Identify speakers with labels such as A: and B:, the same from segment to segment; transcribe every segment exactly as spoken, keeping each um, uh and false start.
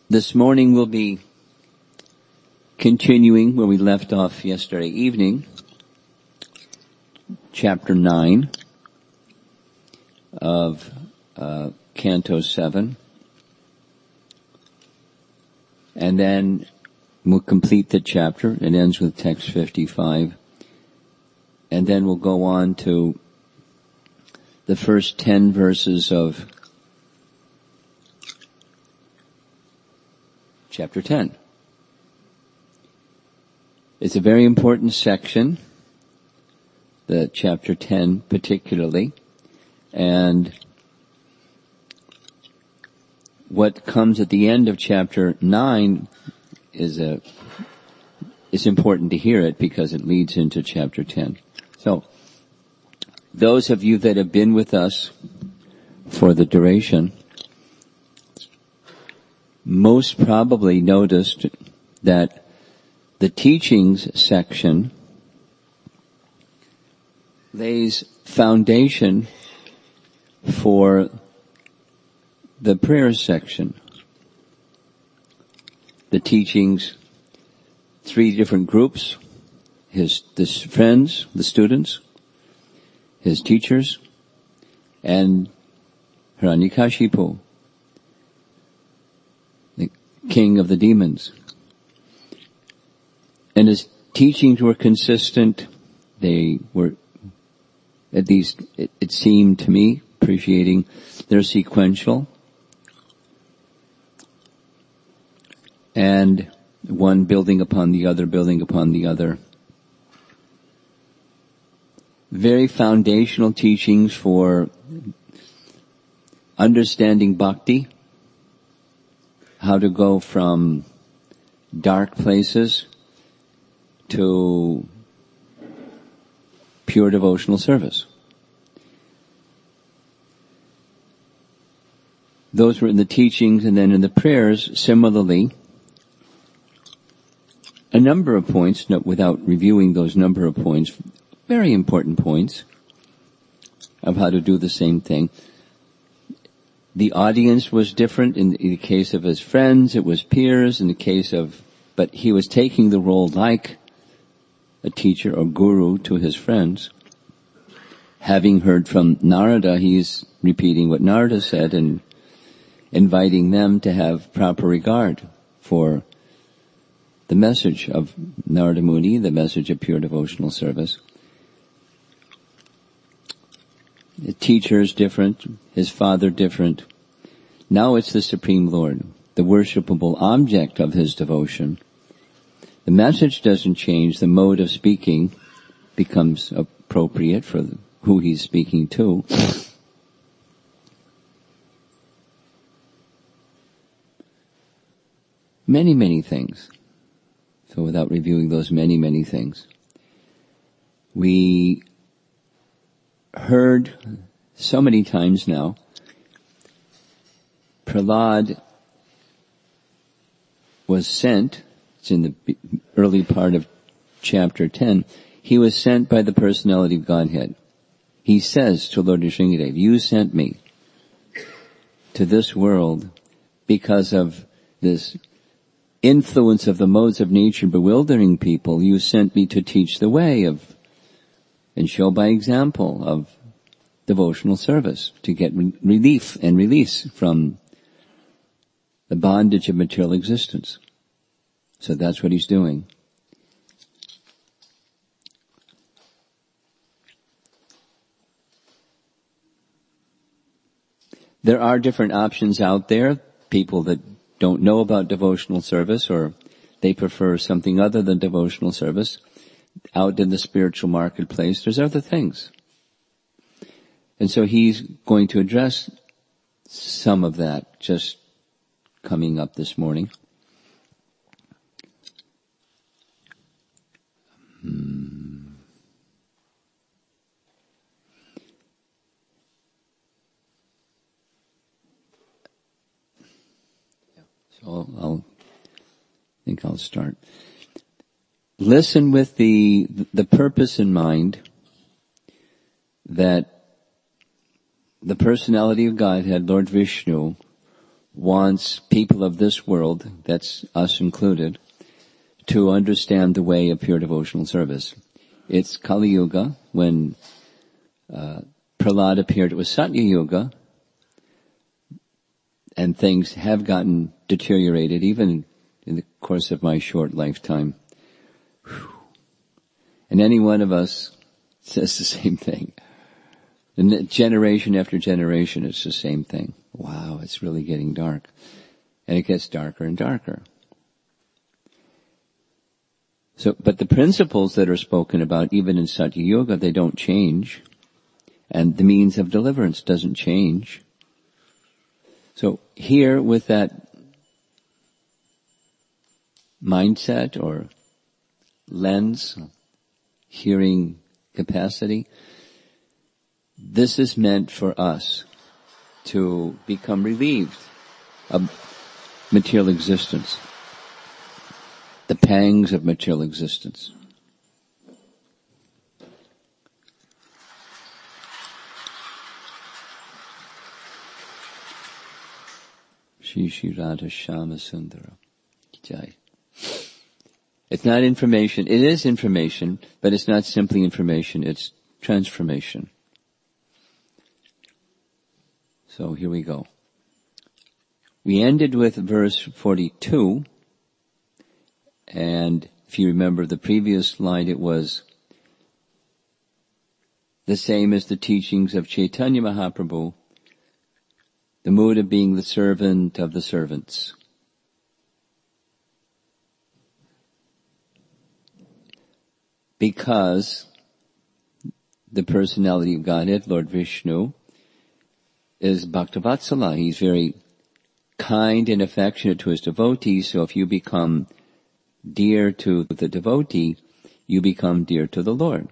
A: This morning we'll be continuing where we left off yesterday evening, chapter nine of uh, Canto seven. And then we'll complete the chapter. It ends with text fifty-five. And then we'll go on to the first ten verses of chapter ten. It's a very important section, the chapter ten particularly, and what comes at the end of chapter nine is a, it's important to hear it because it leads into chapter ten. So, those of you that have been with us for the duration most probably noticed that the teachings section lays foundation for the prayers section. The teachings, three different groups, his, his friends, the students, his teachers, and Hiranyakashipu, the king of the demons. And his teachings were consistent. They were, at least it, it seemed to me, appreciating they're sequential. And one building upon the other, building upon the other. Very foundational teachings for understanding bhakti, how to go from dark places to pure devotional service. Those were in the teachings, and then in the prayers, similarly, a number of points, no, without reviewing those number of points, very important points of how to do the same thing. The audience was different. In the case of his friends, it was peers. In the case of, but he was taking the role like a teacher or guru to his friends. Having heard from Narada, he's repeating what Narada said and inviting them to have proper regard for the message of Narada Muni, the message of pure devotional service. The teacher is different, his father different. Now it's the Supreme Lord, the worshipable object of his devotion. The message doesn't change, the mode of speaking becomes appropriate for who he's speaking to. Many, many things. So without reviewing those many, many things, we heard so many times now, Prahlad was sent, it's in the early part of chapter ten, he was sent by the personality of Godhead. He says to Lord Nrsingadev, you sent me to this world because of this influence of the modes of nature bewildering people. You sent me to teach the way of, and show by example of devotional service, to get re- relief and release from the bondage of material existence. So that's what he's doing. There are different options out there, people that don't know about devotional service, or they prefer something other than devotional service. Out in the spiritual marketplace, there's other things. And so he's going to address some of that just coming up this morning. Hmm. So I'll, I'll I think I'll start. Listen with the the purpose in mind that the personality of Godhead, Lord Vishnu, wants people of this world, that's us included, to understand the way of pure devotional service. It's Kali Yuga. When uh, Prahlad appeared, it was Satya Yuga, and things have gotten deteriorated even in the course of my short lifetime. Whew. And any one of us says the same thing. And generation after generation, it's the same thing. Wow, it's really getting dark. And it gets darker and darker. So, but the principles that are spoken about, even in Satya Yuga, they don't change. And the means of deliverance doesn't change. So here, with that mindset or lens, hearing capacity, this is meant for us to become relieved of material existence, the pangs of material existence. Shri Shri Radha Shama Sundara. Jai. It's not information. It is information, but it's not simply information. It's transformation. So here we go. We ended with verse forty-two, and if you remember the previous line, it was the same as the teachings of Chaitanya Mahaprabhu, the mood of being the servant of the servants. Because the personality of Godhead, Lord Vishnu, is Bhaktavatsala. He's very kind and affectionate to his devotees, so if you become dear to the devotee, you become dear to the Lord.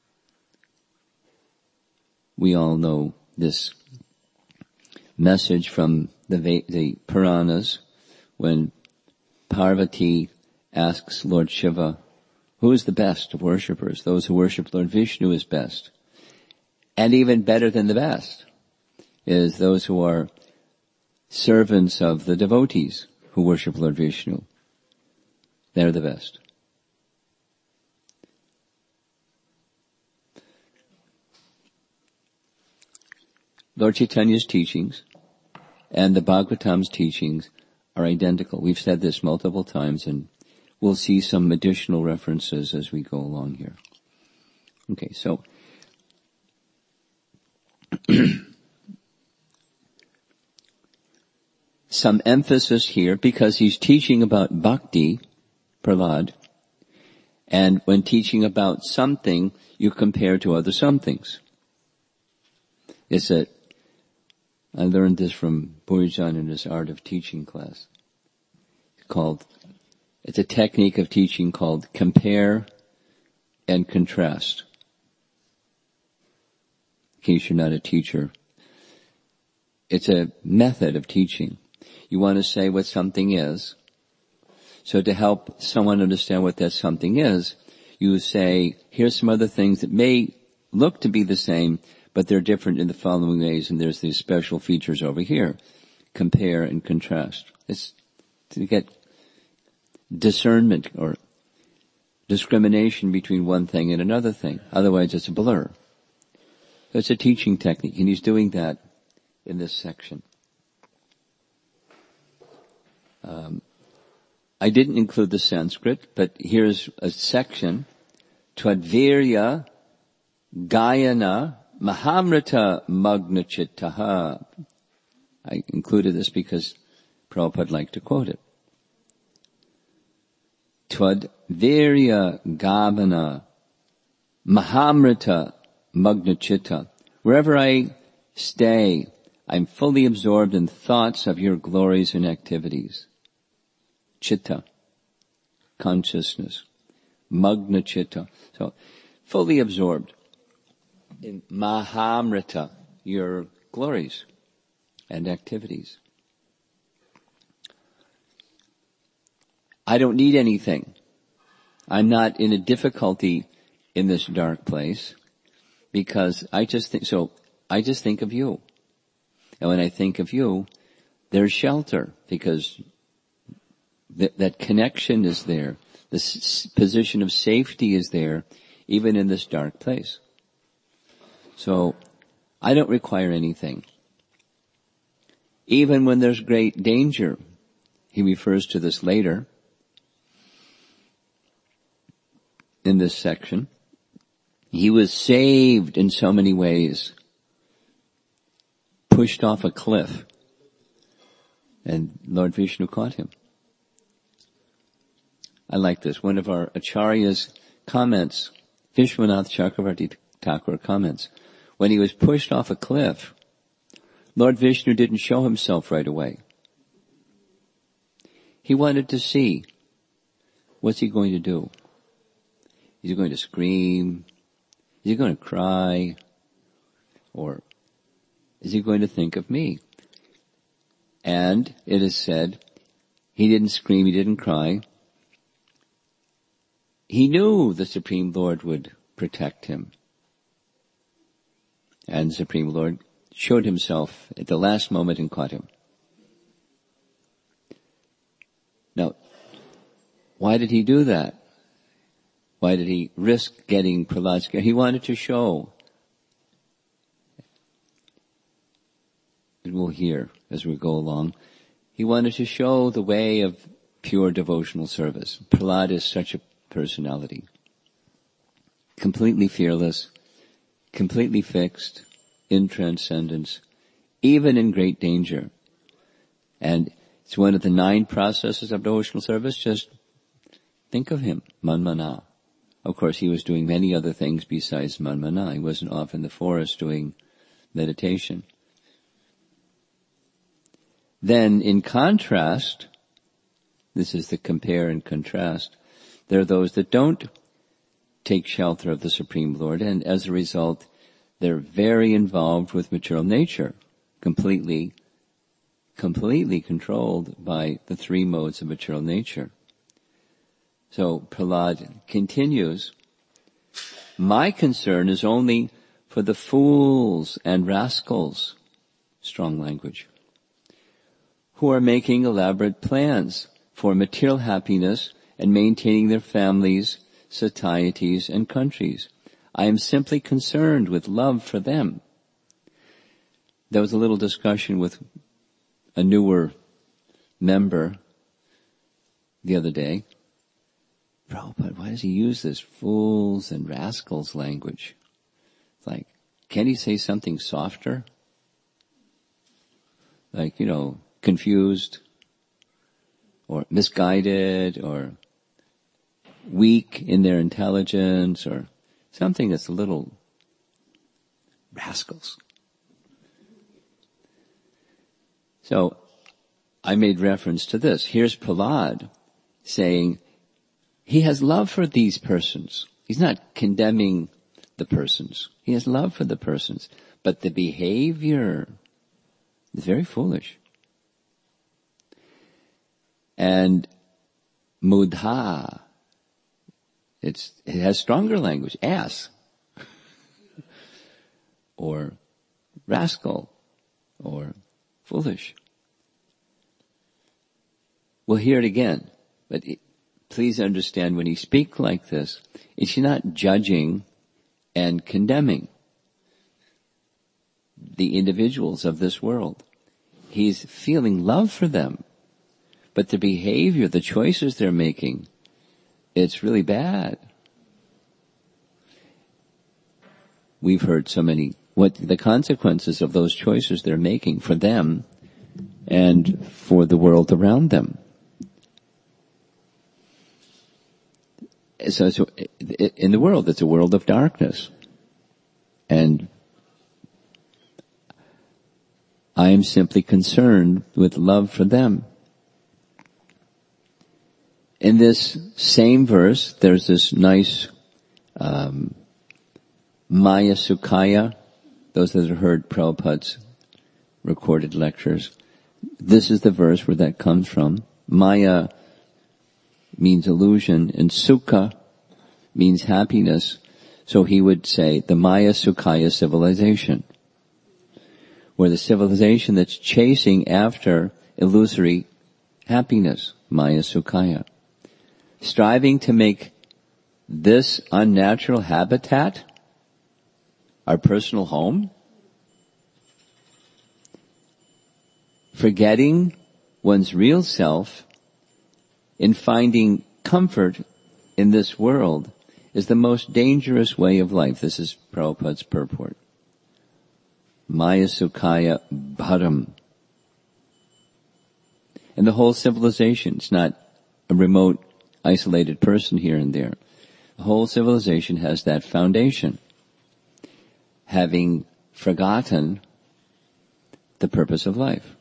A: We all know this message from the, the Puranas when Parvati asks Lord Shiva, who is the best of worshippers? Those who worship Lord Vishnu is best. And even better than the best is those who are servants of the devotees who worship Lord Vishnu. They're the best. Lord Chaitanya's teachings and the Bhagavatam's teachings are identical. We've said this multiple times, and we'll see some additional references as we go along here. Okay, so some emphasis here because he's teaching about bhakti, Prahlad, and when teaching about something, you compare to other somethings. It's a, I learned this from Burijan in his Art of Teaching class. It's called, it's a technique of teaching called compare and contrast. In case you're not a teacher, it's a method of teaching. You want to say what something is. So to help someone understand what that something is, you say, here's some other things that may look to be the same, but they're different in the following ways, and there's these special features over here. Compare and contrast. It's to get discernment or discrimination between one thing and another thing. Otherwise it's a blur. So it's a teaching technique, and he's doing that in this section. Um, I didn't include the Sanskrit, but here's a section. Twadvirya Gayana Mahamrita Magnachittaha. I included this because Prabhupada liked to quote it. Twadvirya Gavana Mahamrita Magnachitta. Wherever I stay, I'm fully absorbed in thoughts of your glories and activities. Chitta, consciousness. Magna chitta. So, fully absorbed in Mahamrita, your glories and activities. I don't need anything. I'm not in a difficulty in this dark place because I just think, so I just think of you. And when I think of you, there's shelter because th- that connection is there. This s- position of safety is there, even in this dark place. So, I don't require anything. Even when there's great danger, he refers to this later in this section. He was saved in so many ways, pushed off a cliff, and Lord Vishnu caught him. I like this. One of our Acharyas comments, Vishwanath Chakravarti Thakur comments, when he was pushed off a cliff, Lord Vishnu didn't show himself right away. He wanted to see, what's he going to do? Is he going to scream? Is he going to cry? Or is he going to think of me? And it is said, he didn't scream, he didn't cry. He knew the Supreme Lord would protect him. And the Supreme Lord showed himself at the last moment and caught him. Now, why did he do that? Why did he risk getting Prahlad scared? He wanted to show, and we'll hear as we go along, he wanted to show the way of pure devotional service. Prahlad is such a personality. Completely fearless, completely fixed in transcendence, even in great danger. And it's one of the nine processes of devotional service. Just think of him, manmana. Of course, he was doing many other things besides manmana. He wasn't off in the forest doing meditation. Then, in contrast, this is the compare and contrast, there are those that don't take shelter of the Supreme Lord, and as a result, they're very involved with material nature, completely, completely controlled by the three modes of material nature. So Prahlad continues, my concern is only for the fools and rascals, strong language, who are making elaborate plans for material happiness and maintaining their families, societies, and countries. I am simply concerned with love for them. There was a little discussion with a newer member the other day. Prabhupada, why does he use this fools and rascals language? It's like, can't he say something softer? Like, you know, confused, or misguided, or weak in their intelligence, or something that's a little rascals. So, I made reference to this. Here's Prahlad saying, he has love for these persons. He's not condemning the persons. He has love for the persons. But the behavior is very foolish. And mudha, it's, it has stronger language. Ass. Or rascal. Or foolish. We'll hear it again. But it, please understand, when he speaks like this, it's not judging and condemning the individuals of this world. He's feeling love for them. But the behavior, the choices they're making, it's really bad. We've heard so many, what the consequences of those choices they're making for them and for the world around them. So, so in the world, it's a world of darkness. And I am simply concerned with love for them. In this same verse, there's this nice um, Maya Sukhaya. Those that have heard Prabhupada's recorded lectures, this is the verse where that comes from. Maya means illusion, and Sukha means happiness. So he would say the Maya Sukhaya civilization, We're the civilization that's chasing after illusory happiness, Maya Sukhaya. Striving to make this unnatural habitat our personal home. Forgetting one's real self in finding comfort in this world is the most dangerous way of life. This is Prabhupada's purport. Maya Sukhaya Bharam. And the whole civilization, it's not a remote, isolated person here and there. The whole civilization has that foundation, having forgotten the purpose of life.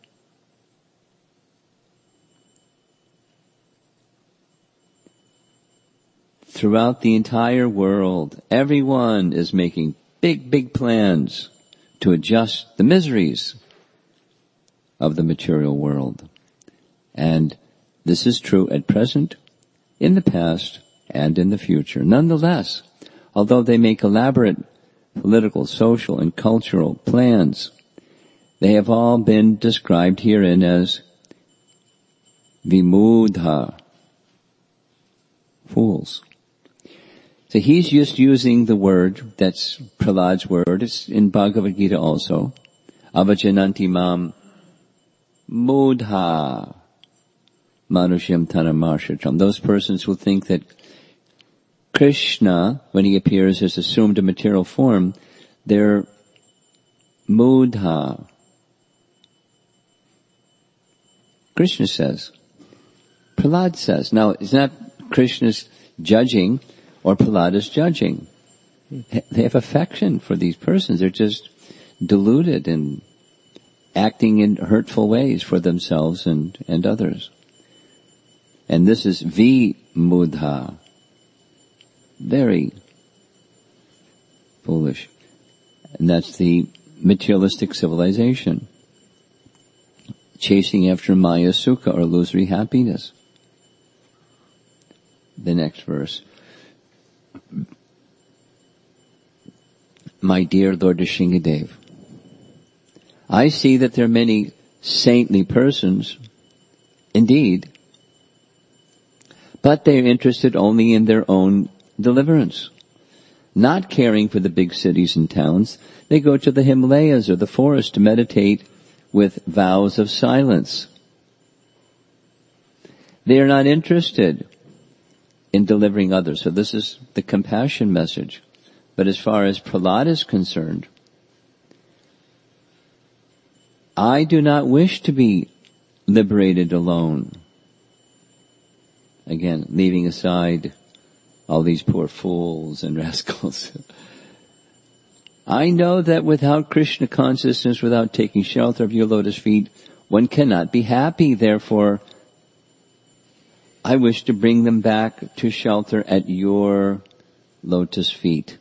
A: Throughout the entire world, everyone is making big, big plans to adjust the miseries of the material world. And this is true at present, in the past, and in the future. Nonetheless, although they make elaborate political, social, and cultural plans, they have all been described herein as vimudha, fools. So he's just using the word, that's Prahlad's word, it's in Bhagavad Gita also, avajananti mam mudha manushyam tanamarshacham. Those persons who think that Krishna, when he appears, has assumed a material form, they're mudha. Krishna says. Prahlad says. Now, it's not Krishna's judging or Prahlada's judging. They have affection for these persons. They're just deluded and acting in hurtful ways for themselves and, and others. And this is vimudha. Very foolish. And that's the materialistic civilization. Chasing after Maya Sukha, or illusory happiness. The next verse. My dear Lord Nrsingadev, I see that there are many saintly persons, indeed, but they are interested only in their own deliverance. Not caring for the big cities and towns, they go to the Himalayas or the forest to meditate with vows of silence. They are not interested in delivering others. So this is the compassion message. But as far as Prahlad is concerned, I do not wish to be liberated alone. Again, leaving aside all these poor fools and rascals. I know that without Krishna consciousness, without taking shelter of your lotus feet, one cannot be happy. Therefore, I wish to bring them back to shelter at your lotus feet.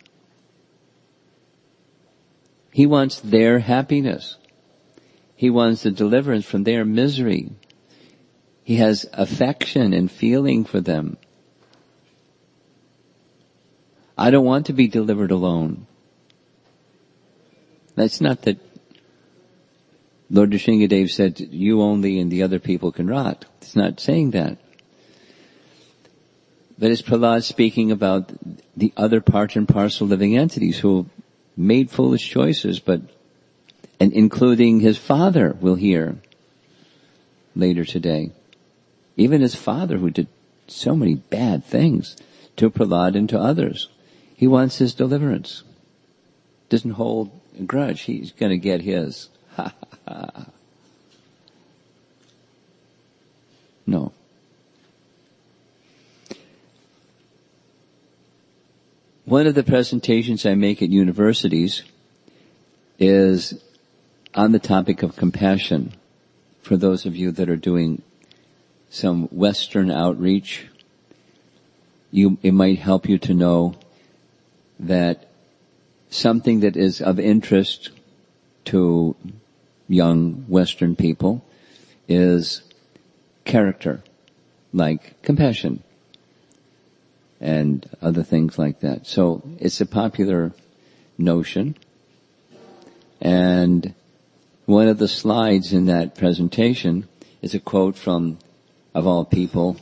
A: He wants their happiness. He wants the deliverance from their misery. He has affection and feeling for them. I don't want to be delivered alone. That's not that Lord Nrsingadev said you only and the other people can rot. It's not saying that. But it's Prahlad speaking about the other part and parcel living entities who made foolish choices, but, and including his father, we'll hear later today. Even his father, who did so many bad things to Prahlad and to others. He wants his deliverance. Doesn't hold a grudge. He's going to get his. Ha ha ha. No. One of the presentations I make at universities is on the topic of compassion. For those of you that are doing some Western outreach, you, it might help you to know that something that is of interest to young Western people is character, like compassion and other things like that. So it's a popular notion, and one of the slides in that presentation is a quote from, of all people,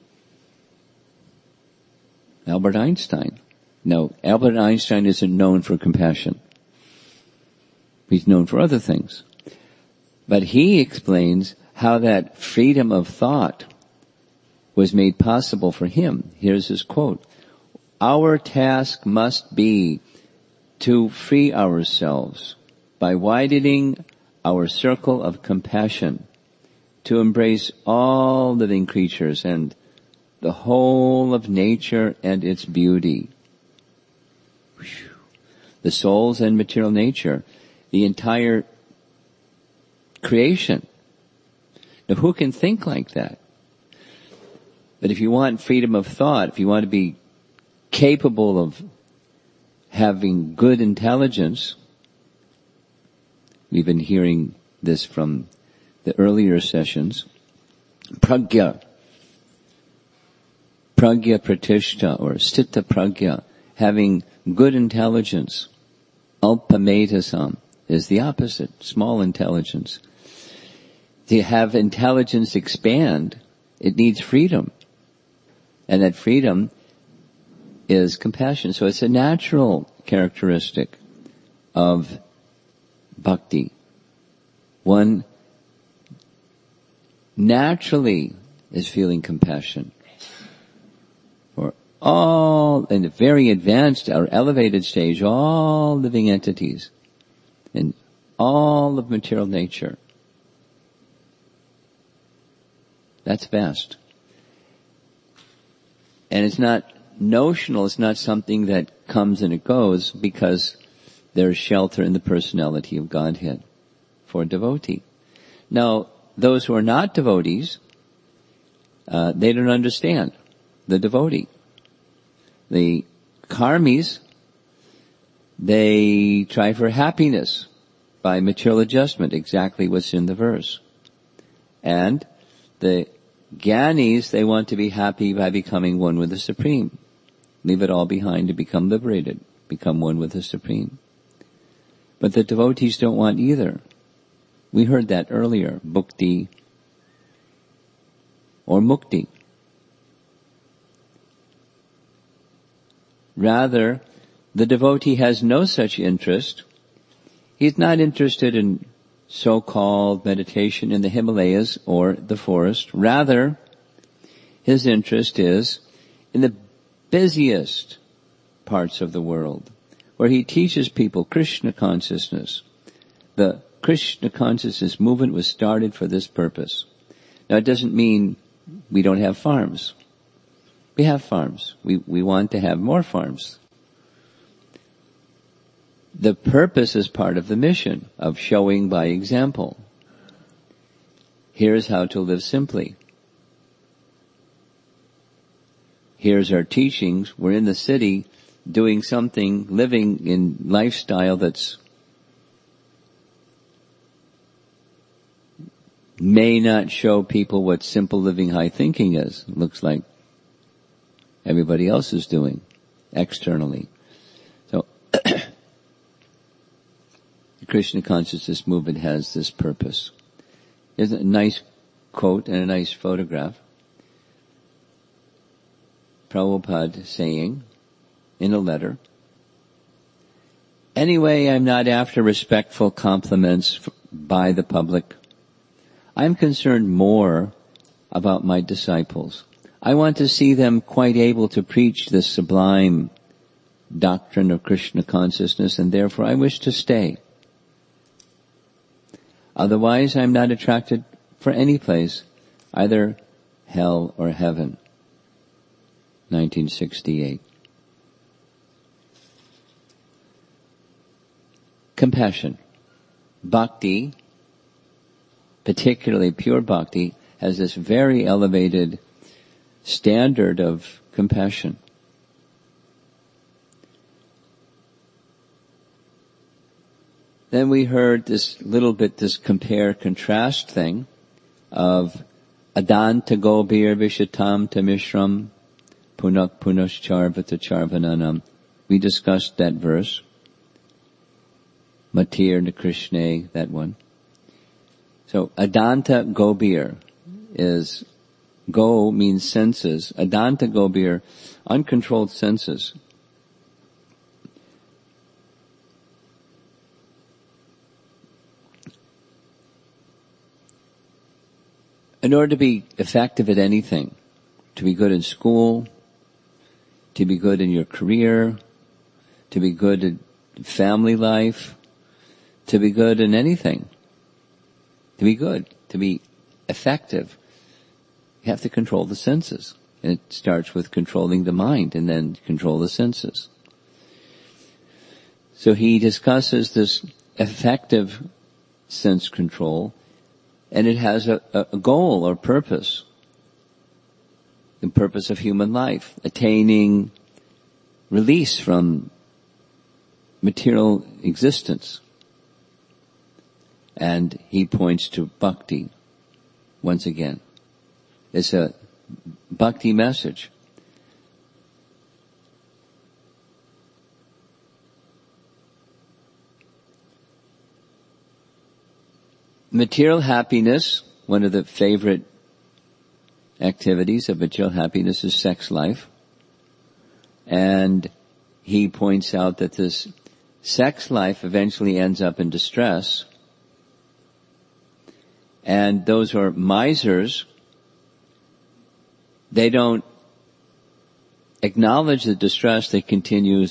A: Albert Einstein. No, Albert Einstein isn't known for compassion. He's known for other things. But he explains how that freedom of thought was made possible for him. Here's his quote. Our task must be to free ourselves by widening our circle of compassion to embrace all living creatures and the whole of nature and its beauty. The souls and material nature, the entire creation. Now who can think like that? But if you want freedom of thought, if you want to be capable of having good intelligence, we've been hearing this from the earlier sessions, pragya, pragya pratishta or sthita pragya, having good intelligence, alpametasam, is the opposite, small intelligence. To have intelligence expand, it needs freedom. And that freedom is compassion. So it's a natural characteristic of bhakti. One naturally is feeling compassion for all, in a very advanced or elevated stage, all living entities and all of material nature. That's vast. And it's not notional, it's not something that comes and it goes because there's shelter in the personality of Godhead for a devotee. Now, those who are not devotees, uh, they don't understand the devotee. The karmis, they try for happiness by material adjustment, exactly what's in the verse. And the Gyanis, they want to be happy by becoming one with the Supreme. Leave it all behind to become liberated, become one with the Supreme. But the devotees don't want either. We heard that earlier, bhukti or mukti. Rather, the devotee has no such interest. He's not interested in so-called meditation in the Himalayas or the forest. Rather, his interest is in the busiest parts of the world, where he teaches people Krishna consciousness. The Krishna consciousness movement was started for this purpose. Now, it doesn't mean we don't have farms. We have farms. We, we want to have more farms. The purpose is part of the mission of showing by example. Here's how to live simply. Here's our teachings. We're in the city doing something, living in lifestyle that's may not show people what simple living high thinking is. It looks like everybody else is doing externally. So, the Krishna consciousness movement has this purpose. There's a nice quote and a nice photograph. Prabhupada saying in a letter, anyway, I'm not after respectful compliments by the public. I'm concerned more about my disciples. I want to see them quite able to preach this sublime doctrine of Krishna consciousness, and therefore I wish to stay. Otherwise, I'm not attracted for any place, either hell or heaven. nineteen sixty-eight. Compassion. Bhakti, particularly pure bhakti, has this very elevated standard of compassion. Then we heard this little bit, this compare-contrast thing of adanta gobir vishatam tamishram punak punascharvata charvananam. We discussed that verse. Matir na Krishna, that one. So Adanta Gobir is, go means senses. Adanta Gobir, uncontrolled senses. In order to be effective at anything, to be good in school, to be good in your career, to be good in family life, to be good in anything, to be good, to be effective, you have to control the senses. And it starts with controlling the mind and then control the senses. So he discusses this effective sense control, and it has a, a goal or purpose. The purpose of human life, attaining release from material existence. And he points to bhakti once again. It's a bhakti message. Material happiness, one of the favorite activities of material happiness is sex life. And he points out that this sex life eventually ends up in distress. And those who are misers, they don't acknowledge the distress. They continue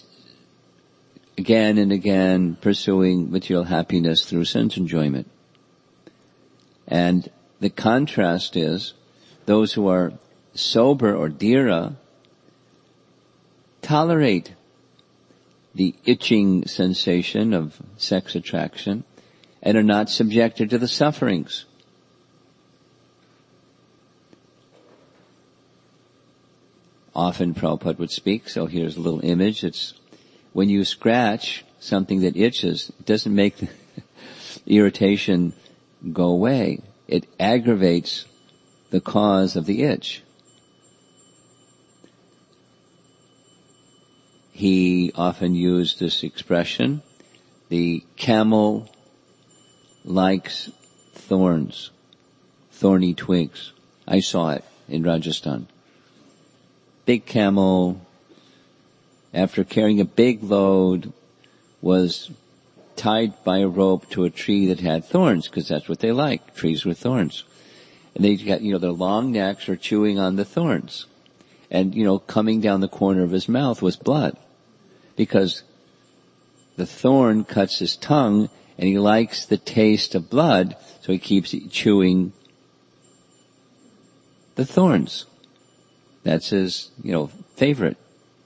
A: again and again pursuing material happiness through sense enjoyment. And the contrast is those who are sober or dhira tolerate the itching sensation of sex attraction and are not subjected to the sufferings. Often Prabhupada would speak, so here's a little image. It's when you scratch something that itches, it doesn't make the irritation go away. It aggravates the cause of the itch. He often used this expression, the camel likes thorns, thorny twigs. I saw it in Rajasthan. Big camel, after carrying a big load, was tied by a rope to a tree that had thorns, because that's what they like, trees with thorns. And they got, you know, their long necks are chewing on the thorns. And, you know, coming down the corner of his mouth was blood. Because the thorn cuts his tongue, and he likes the taste of blood, so he keeps chewing the thorns. That's his, you know, favorite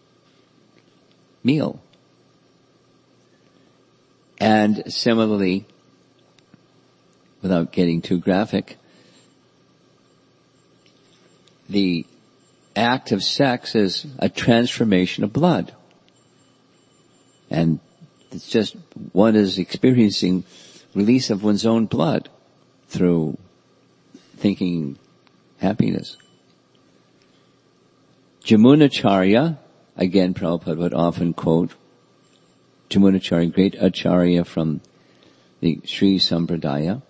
A: meal. And similarly, without getting too graphic, the act of sex is a transformation of blood. And it's just, one is experiencing release of one's own blood through thinking happiness. Jamunacharya, again Prabhupada would often quote Jamunacharya, great acharya from the Sri Sampradaya.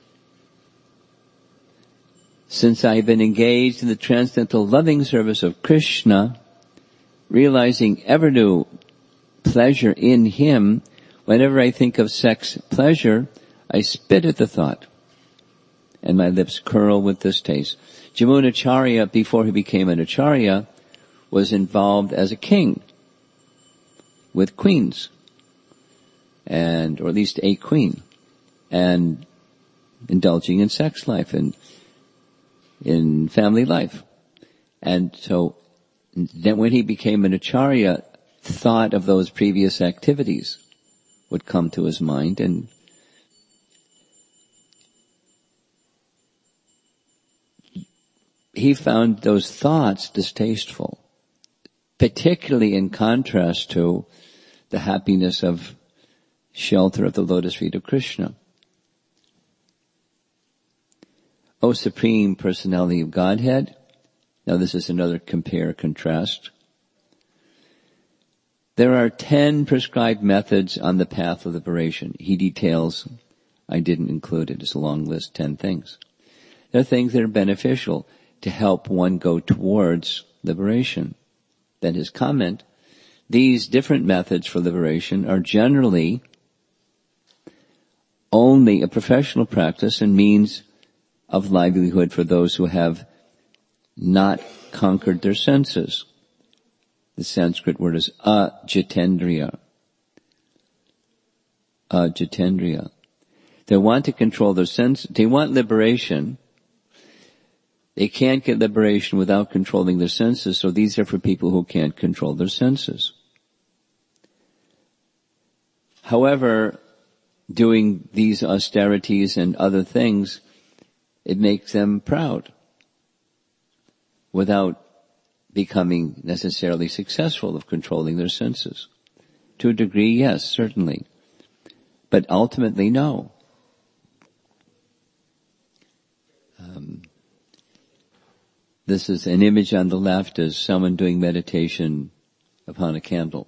A: Since I have been engaged in the transcendental loving service of Krishna, realizing ever new pleasure in him, whenever I think of sex pleasure, I spit at the thought, and my lips curl with distaste. Jamunacharya, before he became an acharya, was involved as a king with queens, and or at least a queen, and indulging in sex life and in family life. And so then when he became an acharya, thought of those previous activities would come to his mind, and he found those thoughts distasteful, particularly in contrast to the happiness of shelter of the lotus feet of Krishna. O Supreme Personality of Godhead. Now this is another compare contrast. There are ten prescribed methods on the path of liberation. He details I didn't include it. It's a long list, ten things. There are things that are beneficial to help one go towards liberation. Then his comment, these different methods for liberation are generally only a professional practice and means of livelihood for those who have not conquered their senses. The Sanskrit word is ajitendriya. Ajitendriya. They want to control their senses. They want liberation. They can't get liberation without controlling their senses, so these are for people who can't control their senses. However, doing these austerities and other things, it makes them proud without becoming necessarily successful of controlling their senses. To a degree, yes, certainly. But ultimately, no. Um, this is an image on the left as someone doing meditation upon a candle.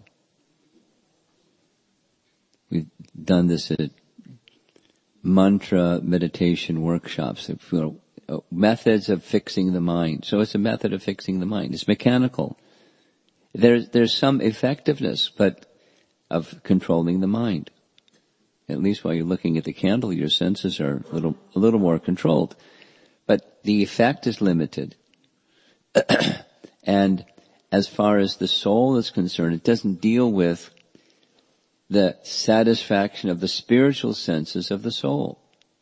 A: We've done this at mantra meditation workshops, you know, methods of fixing the mind. So it's a method of fixing the mind. It's mechanical. There's, there's some effectiveness, but of controlling the mind. At least while you're looking at the candle, your senses are a little, a little more controlled. But the effect is limited. And as far as the soul is concerned, it doesn't deal with the satisfaction of the spiritual senses of the soul.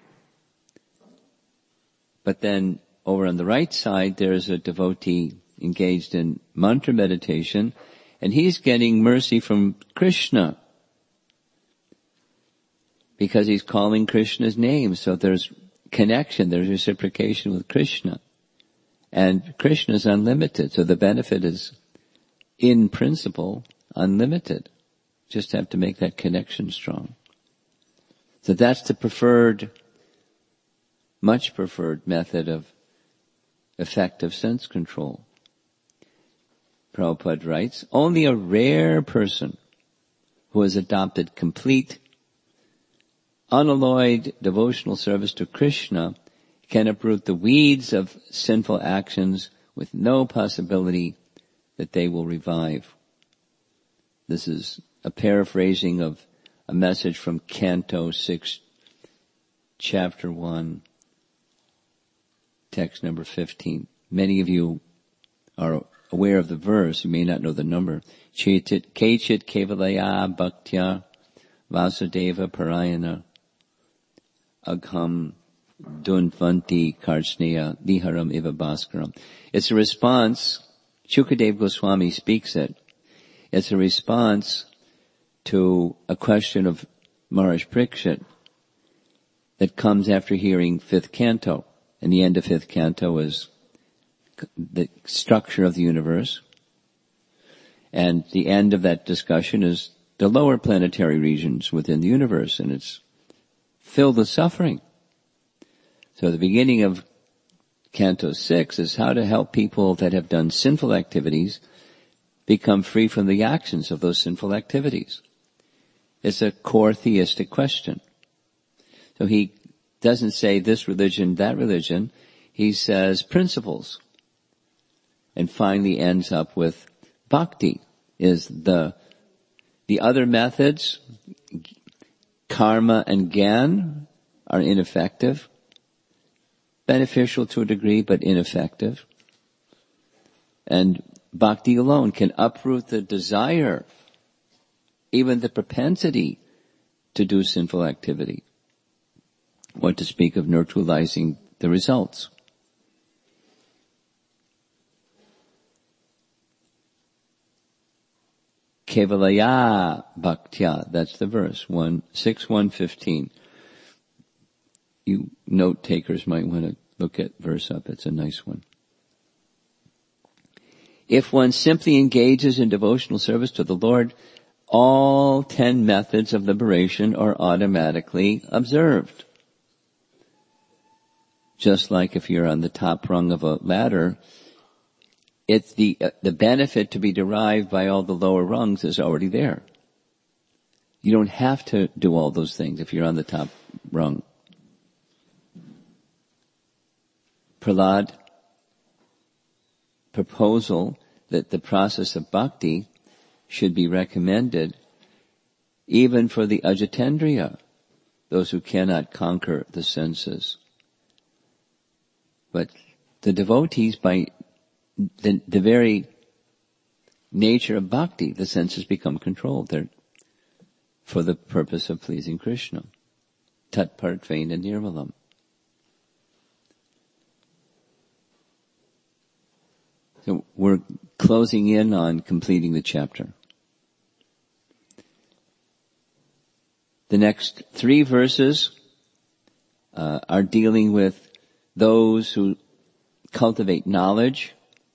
A: But then over on the right side, there's a devotee engaged in mantra meditation, and he's getting mercy from Krishna because he's calling Krishna's name. So there's connection, there's reciprocation with Krishna. And Krishna is unlimited, so the benefit is, in principle, unlimited. Just have to make that connection strong. So that's the preferred, much preferred method of effective sense control. Prabhupada writes, only a rare person who has adopted complete, unalloyed devotional service to Krishna can uproot the weeds of sinful actions with no possibility that they will revive. This is a paraphrasing of a message from Canto six, Chapter one, text number fifteen. Many of you are aware of the verse. You may not know the number. Chetit kechit kevalaya bhaktya vasudeva parayana agham dunvanti karsneya viharam iva bhaskaram. It's a response. Shukadeva Goswami speaks it. It's a response to a question of Maharaj Parikshit that comes after hearing fifth canto. And the end of fifth canto is the structure of the universe. And the end of that discussion is the lower planetary regions within the universe, and it's filled with suffering. So the beginning of Canto six is how to help people that have done sinful activities become free from the actions of those sinful activities. It's a core theistic question. So he doesn't say this religion, that religion. He says principles. And finally ends up with bhakti is the, the other methods, karma and gyan, are ineffective. Beneficial to a degree, but ineffective. And bhakti alone can uproot the desire, even the propensity to do sinful activity. What to speak of neutralizing the results. Kevalaya bhaktya, that's the verse, one, six, one, fifteen. You note takers might want to look at verse up, it's a nice one. If one simply engages in devotional service to the Lord, all ten methods of liberation are automatically observed. Just like if you're on the top rung of a ladder, it's the, uh, the benefit to be derived by all the lower rungs is already there. You don't have to do all those things if you're on the top rung. Prahlad proposal that the process of bhakti should be recommended even for the Ajatendriya, those who cannot conquer the senses. But the devotees, by the, the very nature of bhakti, the senses become controlled. They're for the purpose of pleasing Krishna. Tat partvena nirmalam. So we're closing in on completing the chapter. The next three verses uh, are dealing with those who cultivate knowledge.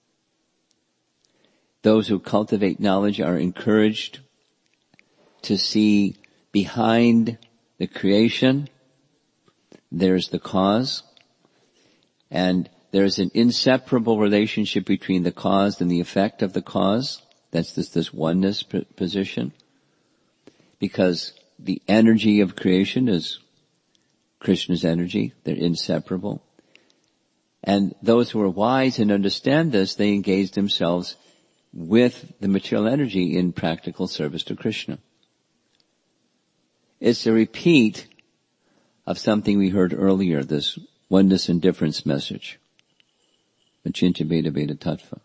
A: Those who cultivate knowledge are encouraged to see behind the creation, there's the cause, and there's an inseparable relationship between the cause and the effect of the cause. That's this, this oneness position. Because the energy of creation is Krishna's energy. They're inseparable. And those who are wise and understand this, they engage themselves with the material energy in practical service to Krishna. It's a repeat of something we heard earlier, this oneness and difference message. Achintya Bheda Bheda Tattva.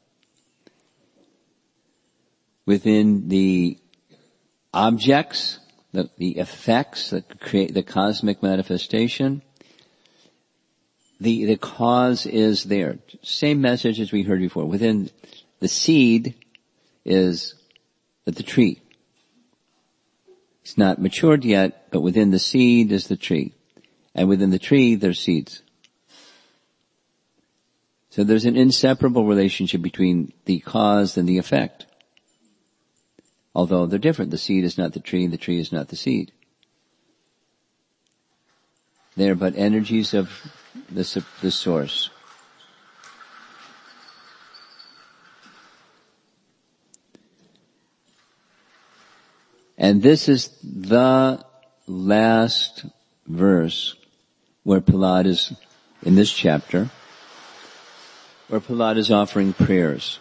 A: Within the objects, the, the effects that create the cosmic manifestation, the, the cause is there. Same message as we heard before. Within the seed is the tree. It's not matured yet, but within the seed is the tree. And within the tree, there's seeds. So there's an inseparable relationship between the cause and the effect. Although they're different. The seed is not the tree, and the tree is not the seed. They're but energies of the, the source. And this is the last verse where Prahlad is, in this chapter, where Prahlad is offering prayers.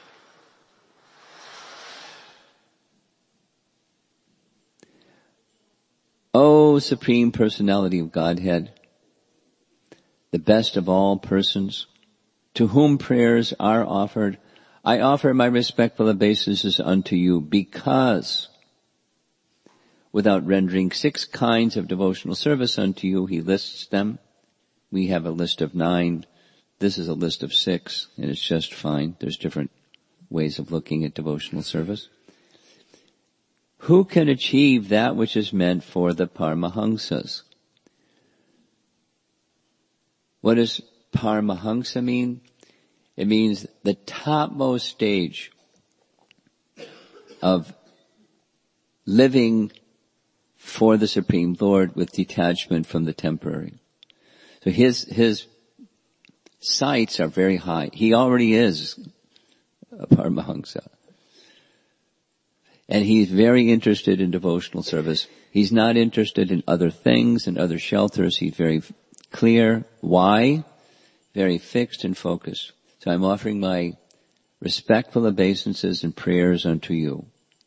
A: O Supreme Personality of Godhead, the best of all persons, to whom prayers are offered, I offer my respectful obeisances unto you because, without rendering six kinds of devotional service unto you, he lists them. We have a list of nine. This is a list of six, and it's just fine. There's different ways of looking at devotional service. Who can achieve that which is meant for the Paramahamsas? What does Paramahamsa mean? It means the topmost stage of living for the Supreme Lord with detachment from the temporary. So his, his sights are very high. He already is a Paramahamsa. And he's very interested in devotional service. He's not interested in other things and other shelters. He's very clear. Why? Very fixed and focused. So I'm offering my respectful obeisances and prayers unto you.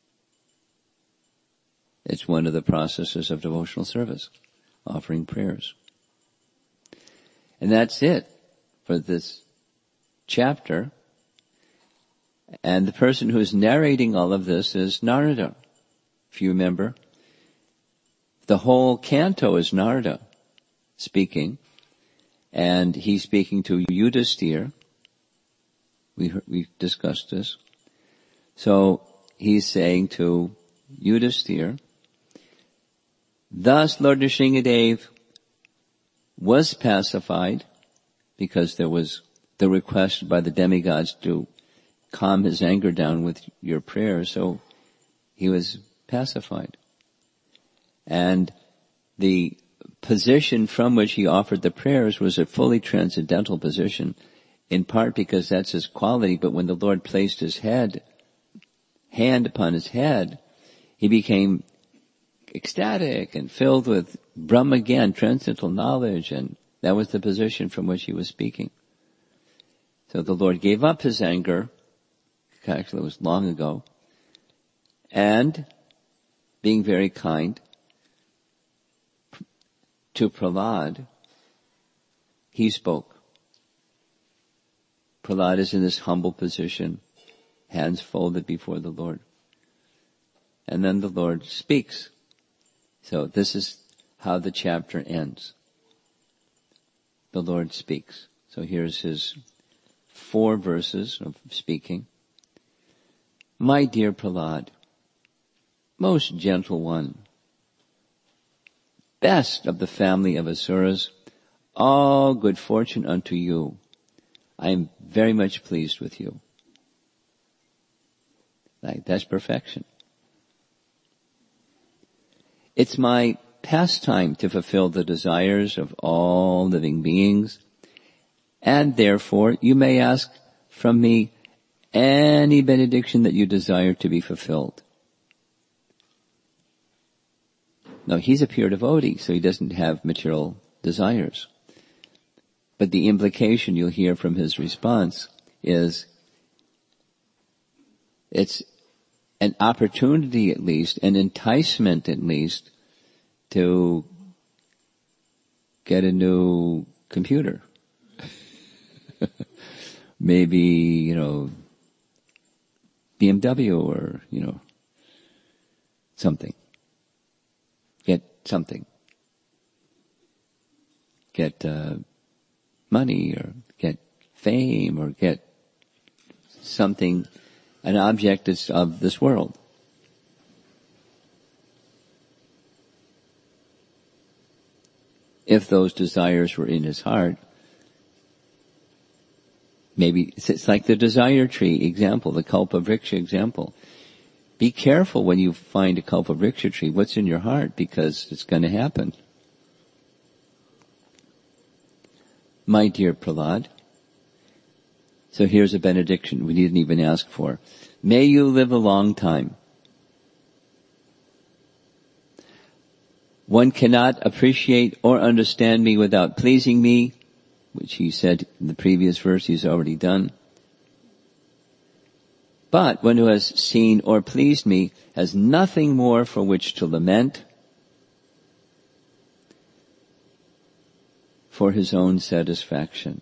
A: It's one of the processes of devotional service, offering prayers. And that's it for this chapter. And the person who is narrating all of this is Narada. If you remember, the whole canto is Narada speaking, and he's speaking to Yudhisthira. We we discussed this. So he's saying to Yudhisthira, thus Lord Nrsingadev was pacified because there was the request by the demigods to calm his anger down with your prayers, so he was pacified. And the position from which he offered the prayers was a fully transcendental position, in part because that's his quality, but when the Lord placed his head, hand upon his head, he became ecstatic and filled with Brahma again, transcendental knowledge, and that was the position from which he was speaking. So the Lord gave up his anger. Actually, it was long ago. And being very kind to Prahlad, he spoke. Prahlad is in this humble position, hands folded before the Lord. And then the Lord speaks. So this is how the chapter ends. The Lord speaks. So here's his four verses of speaking. My dear Prahlad, most gentle one, best of the family of Asuras, all good fortune unto you. I am very much pleased with you. Like, that's perfection. It's my pastime to fulfill the desires of all living beings, and therefore you may ask from me any benediction that you desire to be fulfilled. Now, he's a pure devotee, so he doesn't have material desires. But the implication you'll hear from his response is it's an opportunity at least, an enticement at least, to get a new computer. Maybe, you know, B M W or, you know, something. Get something. Get uh, money or get fame or get something, an object is of this world. If those desires were in his heart, maybe it's like the desire tree example, the Kalpavriksha example. Be careful when you find a Kalpavriksha tree, what's in your heart, because it's going to happen. My dear Prahlad, so here's a benediction we didn't even ask for. May you live a long time. One cannot appreciate or understand me without pleasing me, which he said in the previous verse he's already done. But one who has seen or pleased me has nothing more for which to lament, for his own satisfaction.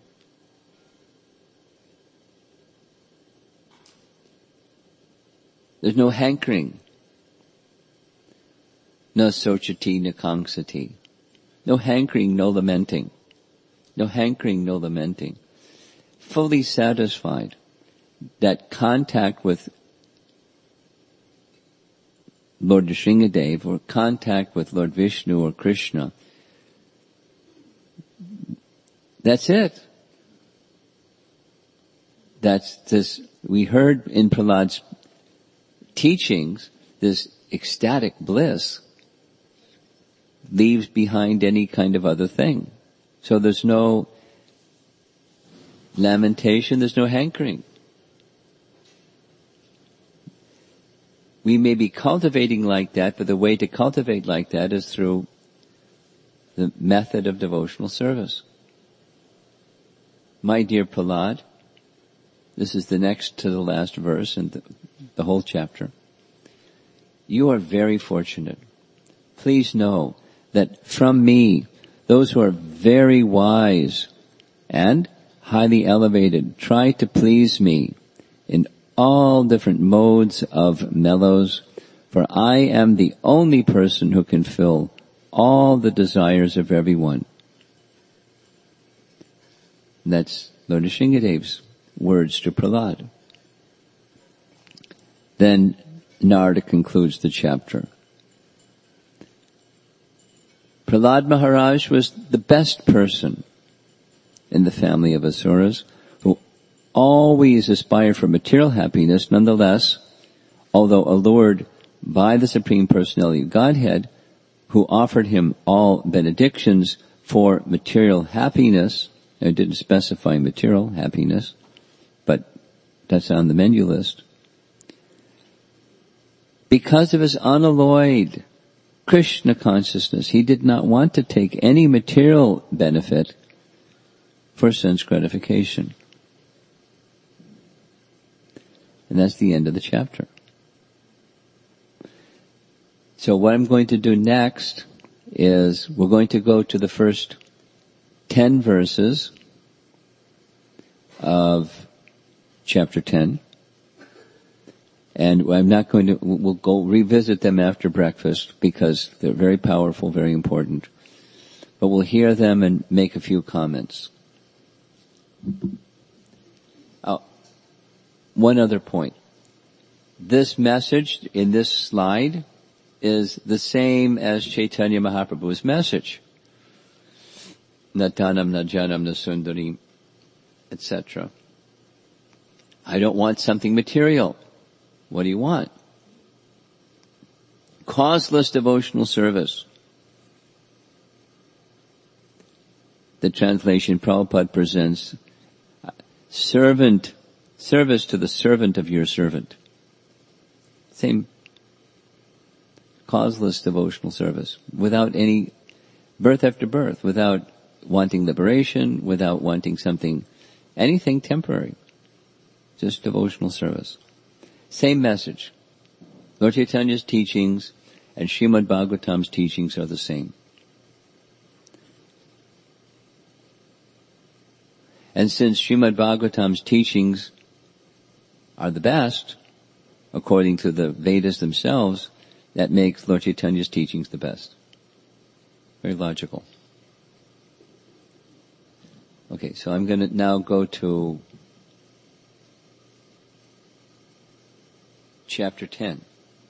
A: There's no hankering. No sochati, no kangsati. No hankering, no lamenting. No hankering, no lamenting. Fully satisfied. That contact with Lord Nrsingadev or contact with Lord Vishnu or Krishna, that's it. That's this, we heard in Prahlad's teachings, this ecstatic bliss leaves behind any kind of other thing. So there's no lamentation, there's no hankering. We may be cultivating like that, but the way to cultivate like that is through the method of devotional service. My dear Prahlad, this is the next to the last verse in the, the whole chapter. You are very fortunate. Please know that from me, those who are very wise and highly elevated try to please me in all different modes of mellows, for I am the only person who can fill all the desires of everyone. That's Lord Nrsingadev's words to Prahlad. Then Narada concludes the chapter. Prahlad Maharaj was the best person in the family of Asuras, who always aspired for material happiness. Nonetheless, although allured by the Supreme Personality of Godhead, who offered him all benedictions for material happiness, it didn't specify material happiness, but that's on the menu list. Because of his unalloyed Krishna consciousness, he did not want to take any material benefit for sense gratification. And that's the end of the chapter. So what I'm going to do next is we're going to go to the first ten verses of chapter ten. And I'm not going to, we'll go revisit them after breakfast because they're very powerful, very important. But we'll hear them and make a few comments. Oh, one other point. This message in this slide is the same as Chaitanya Mahaprabhu's message. Natanam, najanam, nasundarim, et cetera. I don't want something material. What do you want? Causeless devotional service. The translation Prabhupada presents servant, service to the servant of your servant. Same causeless devotional service. Without any birth after birth, without wanting liberation, without wanting something, anything temporary. Just devotional service. Same message. Lord Chaitanya's teachings and Srimad Bhagavatam's teachings are the same. And since Srimad Bhagavatam's teachings are the best, according to the Vedas themselves, that makes Lord Chaitanya's teachings the best. Very logical. Okay, so I'm going to now go to chapter ten.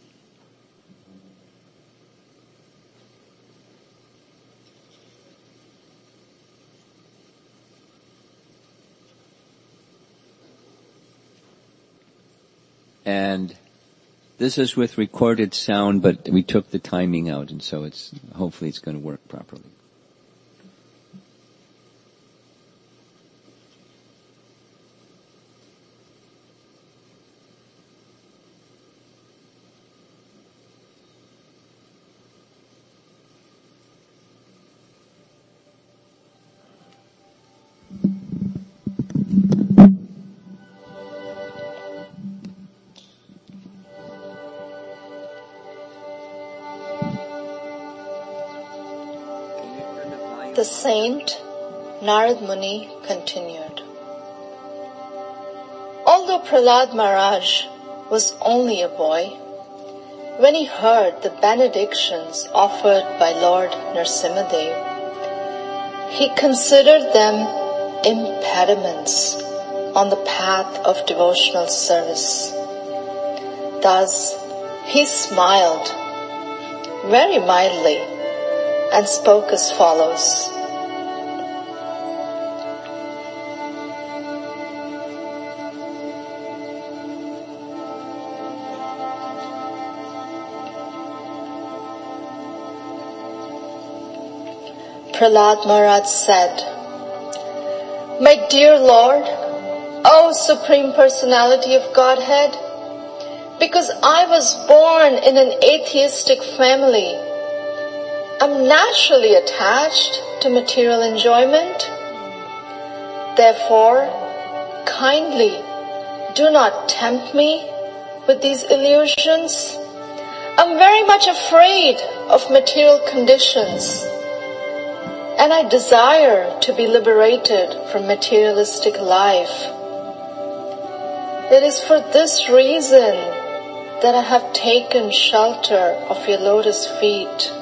A: And this is with recorded sound, but we took the timing out, and so it's hopefully it's going to work properly.
B: The saint Narad Muni continued. Although Prahlad Maharaj was only a boy, when he heard the benedictions offered by Lord Nrsimhadev, he considered them impediments on the path of devotional service. Thus, he smiled very mildly and spoke as follows. Prahlad Maharaj said, "My dear Lord, O Supreme Personality of Godhead, because I was born in an atheistic family, I'm naturally attached to material enjoyment. Therefore, kindly do not tempt me with these illusions. I'm very much afraid of material conditions, and I desire to be liberated from materialistic life. It is for this reason that I have taken shelter of your lotus feet."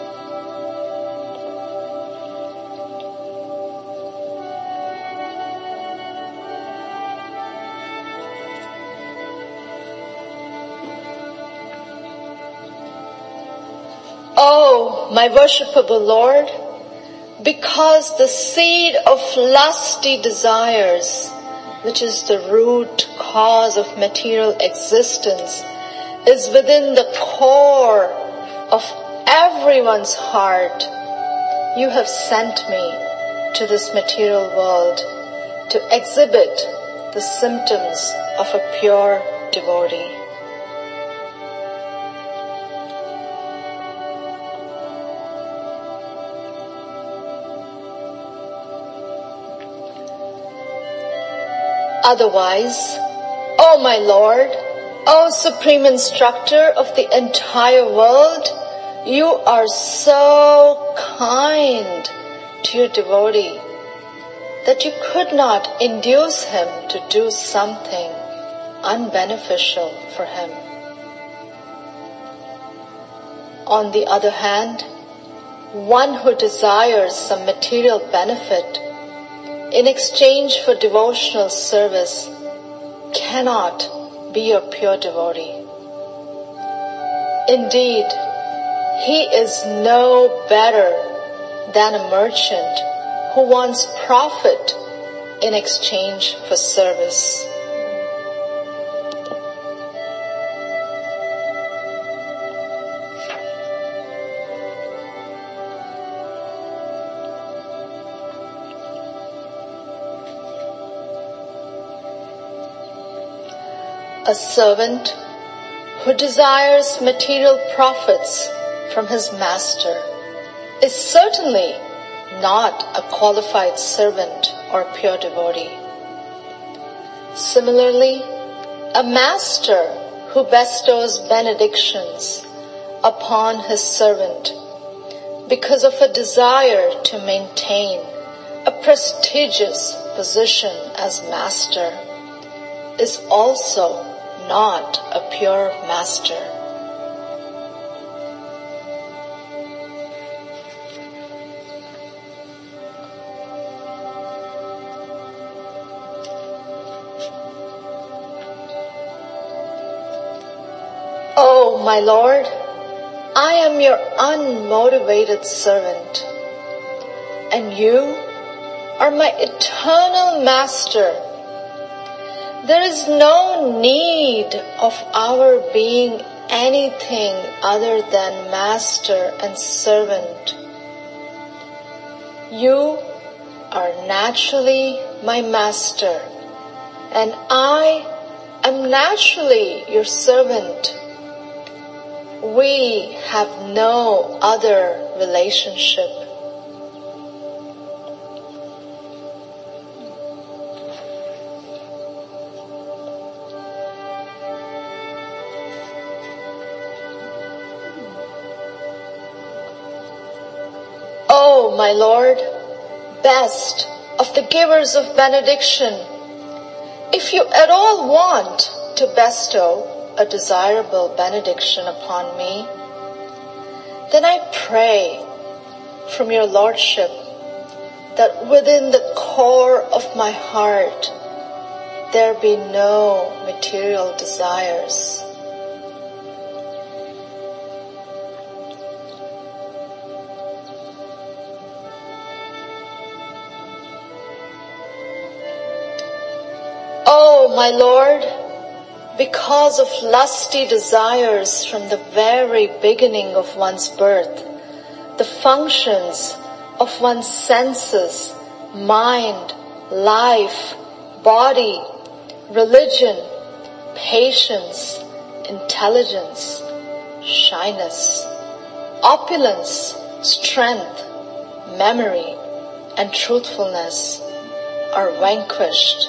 B: "Oh, my worshipable Lord, because the seed of lusty desires, which is the root cause of material existence, is within the core of everyone's heart, you have sent me to this material world to exhibit the symptoms of a pure devotee." Otherwise, O my Lord, O Supreme Instructor of the entire world, you are so kind to your devotee that you could not induce him to do something unbeneficial for him. On the other hand, one who desires some material benefit in exchange for devotional service cannot be your pure devotee. Indeed, he is no better than a merchant who wants profit in exchange for service. A servant who desires material profits from his master is certainly not a qualified servant or pure devotee. Similarly, a master who bestows benedictions upon his servant because of a desire to maintain a prestigious position as master is also not a pure master. Oh, my Lord, I am your unmotivated servant, and you are my eternal master. There is no need of our being anything other than master and servant. You are naturally my master, and I am naturally your servant. We have no other relationship. O my Lord, best of the givers of benediction, if you at all want to bestow a desirable benediction upon me, then I pray from your Lordship that within the core of my heart there be no material desires. Oh, my Lord, because of lusty desires from the very beginning of one's birth, the functions of one's senses, mind, life, body, religion, patience, intelligence, shyness, opulence, strength, memory, and truthfulness are vanquished.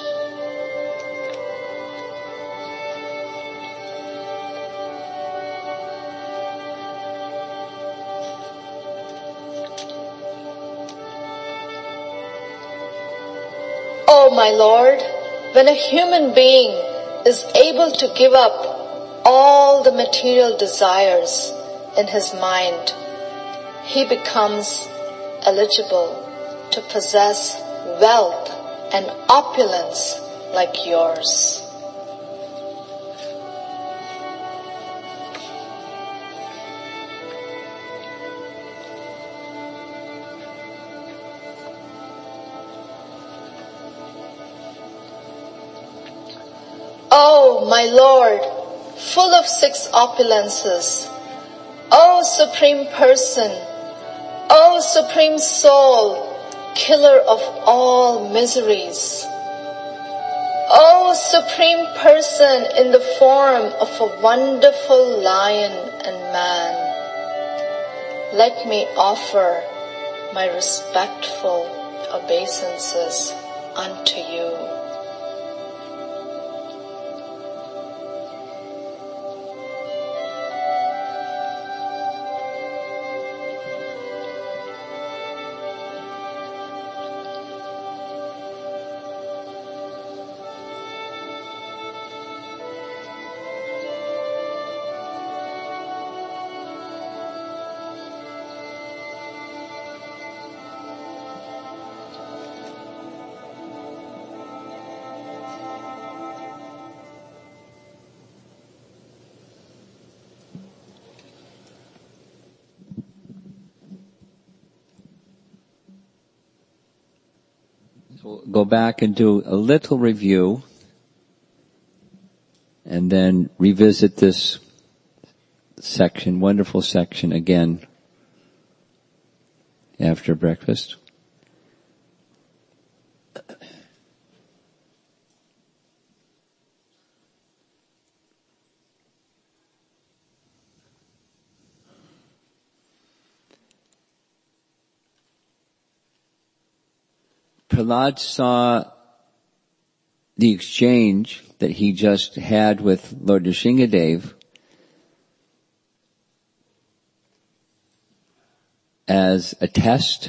B: Oh, my Lord, when a human being is able to give up all the material desires in his mind, he becomes eligible to possess wealth and opulence like yours. O my Lord, full of six opulences, O Supreme Person, O Supreme Soul, killer of all miseries, O Supreme Person in the form of a wonderful lion and man, let me offer my respectful obeisances unto you.
A: So we'll go back and do a little review and then revisit this section, wonderful section again after breakfast. Prahlad saw the exchange that he just had with Lord Nrsingadev as a test.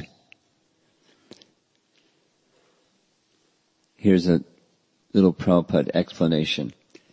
A: Here's a little Prabhupada explanation.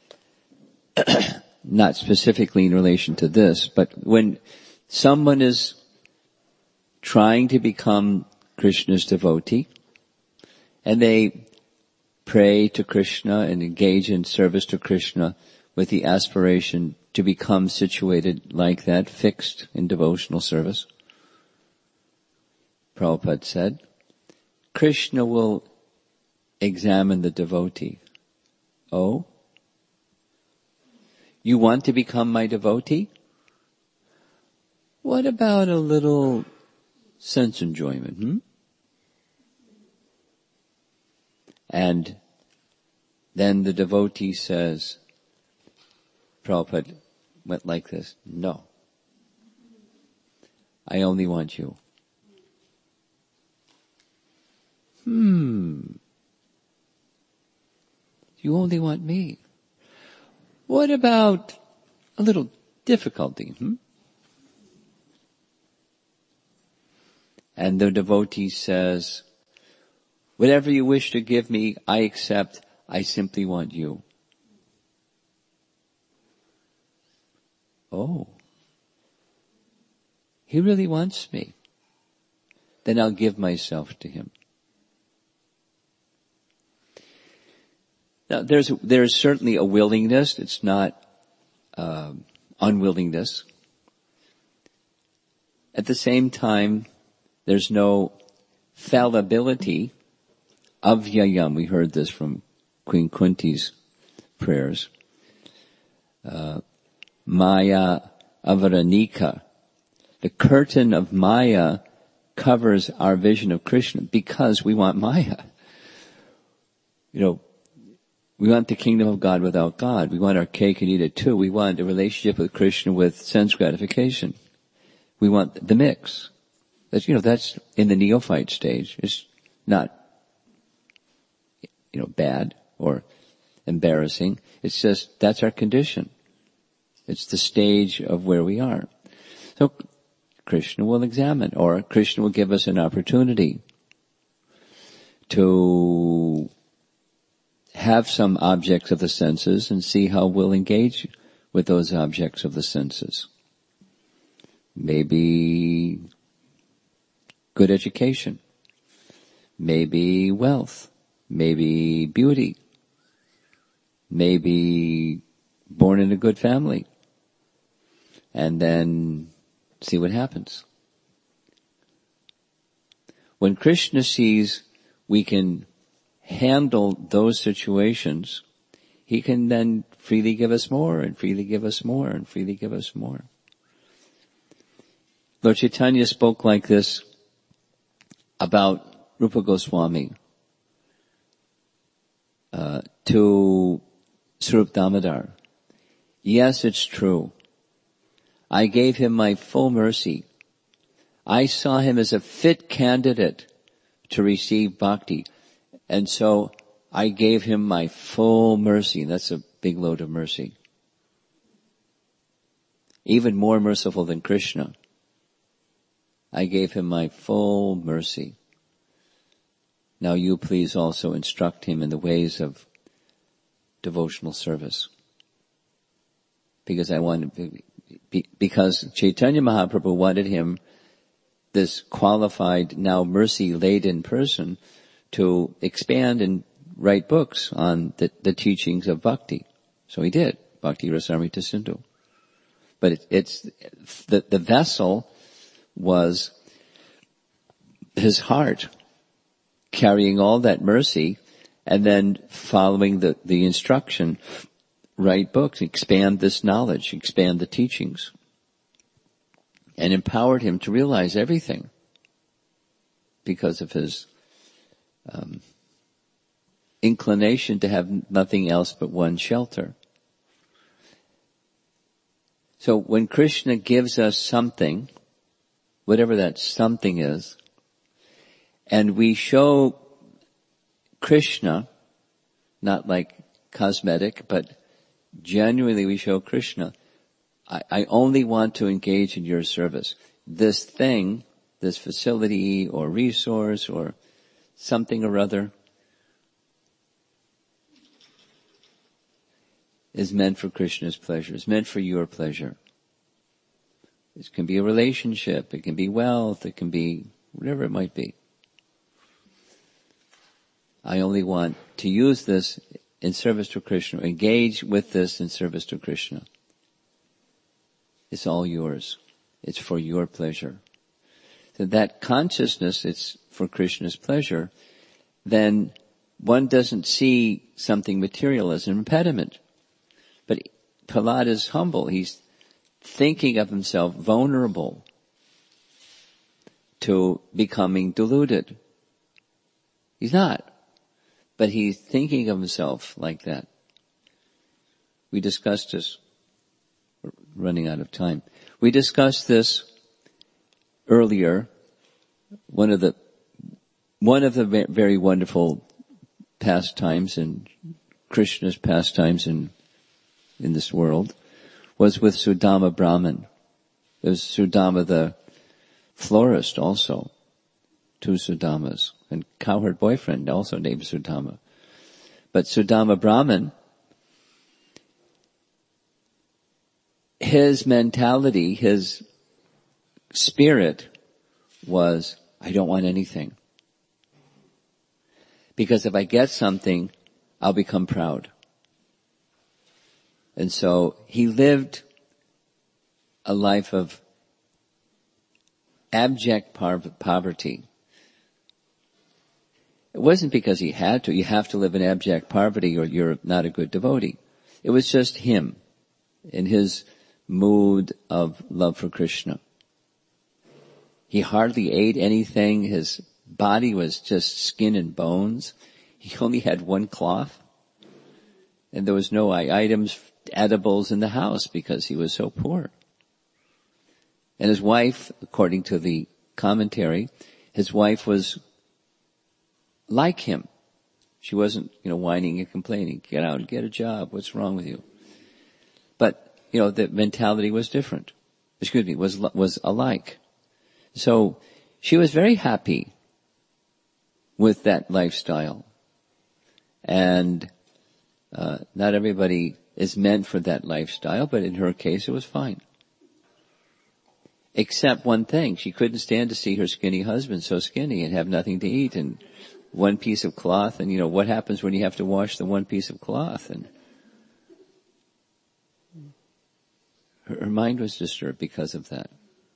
A: Not specifically in relation to this, but when someone is trying to become Krishna's devotee, and they pray to Krishna and engage in service to Krishna with the aspiration to become situated like that, fixed in devotional service, Prabhupada said, Krishna will examine the devotee. Oh? You want to become my devotee? What about a little sense enjoyment, hmm? And then the devotee says, Prabhupada went like this, no. I only want you. Hmm. You only want me. What about a little difficulty, hmm? And the devotee says, whatever you wish to give me, I accept. I simply want you. Oh. He really wants me. Then I'll give myself to him. Now, there's, there's certainly a willingness. It's not, um, unwillingness. At the same time, there's no fallibility. Avyayam, we heard this from Queen Kunti's prayers. Uh, Maya Avaranika. The curtain of Maya covers our vision of Krishna because we want Maya. You know, we want the kingdom of God without God. We want our cake and eat it too. We want a relationship with Krishna with sense gratification. We want the mix. That's, you know, that's in the neophyte stage. It's not, you know, bad or embarrassing. It's just, that's our condition. It's the stage of where we are. So Krishna will examine, or Krishna will give us an opportunity to have some objects of the senses and see how we'll engage with those objects of the senses. Maybe good education. Maybe wealth. Maybe beauty. Maybe born in a good family. And then see what happens. When Krishna sees we can handle those situations, he can then freely give us more and freely give us more and freely give us more. Lord Chaitanya spoke like this about Rupa Goswami uh, to Swarup Damodar. Yes, it's true. I gave him my full mercy. I saw him as a fit candidate to receive bhakti. And so I gave him my full mercy. That's a big load of mercy. Even more merciful than Krishna. I gave him my full mercy. Now you please also instruct him in the ways of devotional service. Because I wanted, because Chaitanya Mahaprabhu wanted him, this qualified, now mercy-laden person, to expand and write books on the, the teachings of bhakti. So he did, Bhakti Rasamrita Sindhu. But it, it's, the, the vessel was his heart. carrying all that mercy and then following the, the instruction, write books, expand this knowledge, expand the teachings, and empowered him to realize everything because of his um, inclination to have nothing else but one shelter. So when Krishna gives us something, whatever that something is, and we show Krishna, not like cosmetic, but genuinely we show Krishna, I, I only want to engage in your service. This thing, this facility or resource or something or other is meant for Krishna's pleasure, is meant for your pleasure. It can be a relationship, it can be wealth, it can be whatever it might be. I only want to use this in service to Krishna, engage with this in service to Krishna. It's all yours. It's for your pleasure. So that consciousness, it's for Krishna's pleasure, then one doesn't see something material as an impediment. But Prahlad is humble. He's thinking of himself vulnerable to becoming deluded. He's not. But he's thinking of himself like that. We discussed this. We're running out of time. We discussed this earlier. One of the, one of the very wonderful pastimes in Krishna's pastimes in, in this world was with Sudama Brahman. There's Sudama the florist also. Two Sudamas. And cowherd boyfriend also named Sudama. But Sudama Brahman, his mentality, his spirit was, I don't want anything. Because if I get something, I'll become proud. And so he lived a life of abject poverty. It wasn't because he had to. You have to live in abject poverty or you're not a good devotee. It was just him in his mood of love for Krishna. He hardly ate anything. His body was just skin and bones. He only had one cloth. And there was no items, edibles in the house because he was so poor. And his wife, according to the commentary, his wife was like him. She wasn't, you know, whining and complaining. Get out and get a job. What's wrong with you? But, you know, the mentality was different. Excuse me, was, was alike. So she was very happy with that lifestyle. And, uh, not everybody is meant for that lifestyle, but in her case it was fine. Except one thing, she couldn't stand to see her skinny husband so skinny and have nothing to eat and one piece of cloth, and you know, what happens when you have to wash the one piece of cloth? And her, her mind was disturbed because of that.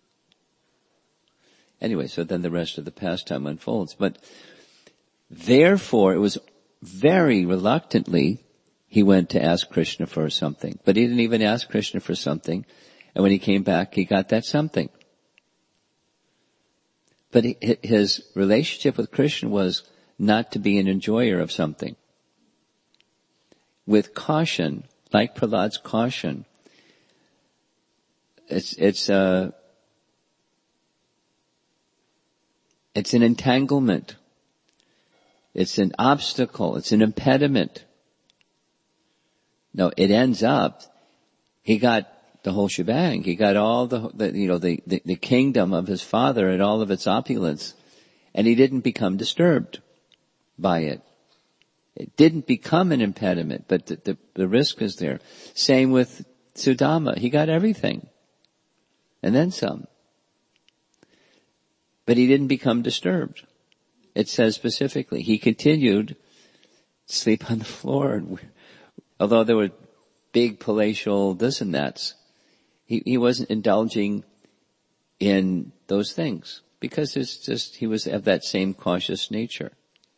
A: Anyway, so then the rest of the pastime unfolds. But therefore, it was very reluctantly he went to ask Krishna for something. But he didn't even ask Krishna for something. And when he came back, he got that something. But his relationship with Krishna was not to be an enjoyer of something. With caution, like Prahlad's caution, it's, it's, uh, it's an entanglement. It's an obstacle. It's an impediment. No, it ends up, he got the whole shebang. He got all the, the you know, the, the, the kingdom of his father and all of its opulence. And he didn't become disturbed by it. It didn't become an impediment, but the, the, the risk is there. Same with Sudama. He got everything. And then some. But he didn't become disturbed. It says specifically, he continued to sleep on the floor. And although there were big palatial this and that's, he, he wasn't indulging in those things because it's just, he was of that same cautious nature.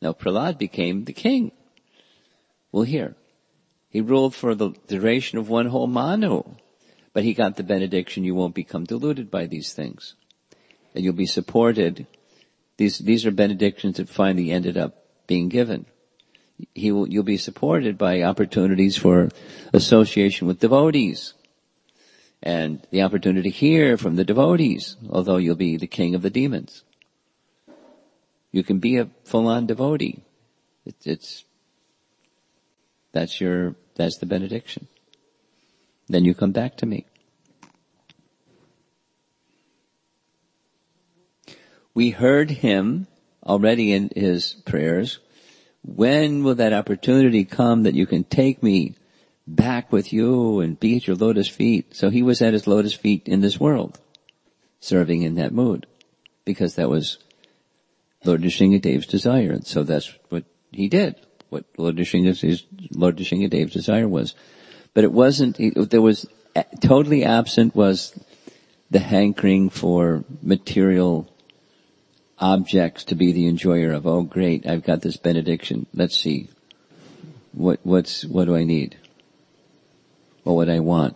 A: Now Prahlad became the king. Well, here, he ruled for the duration of one whole Manu, but he got the benediction, you won't become deluded by these things. And you'll be supported. These, these are benedictions that finally ended up being given. He will, you'll be supported by opportunities for association with devotees. And the opportunity to hear from the devotees, although you'll be the king of the demons. You can be a full-on devotee. It's, it's, that's your, that's the benediction. Then you come back to me. We heard him already in his prayers. When will that opportunity come that you can take me back with you and be at your lotus feet? So he was at his lotus feet in this world, serving in that mood, because that was Lord Nrsingadev's desire. And so that's what he did, what Lord Nrsingadev's, Lord Nrsingadev's desire was. But it wasn't, it, there was, totally absent was the hankering for material objects to be the enjoyer of. Oh great, I've got this benediction. Let's see. What, what's, what do I need? What would I want?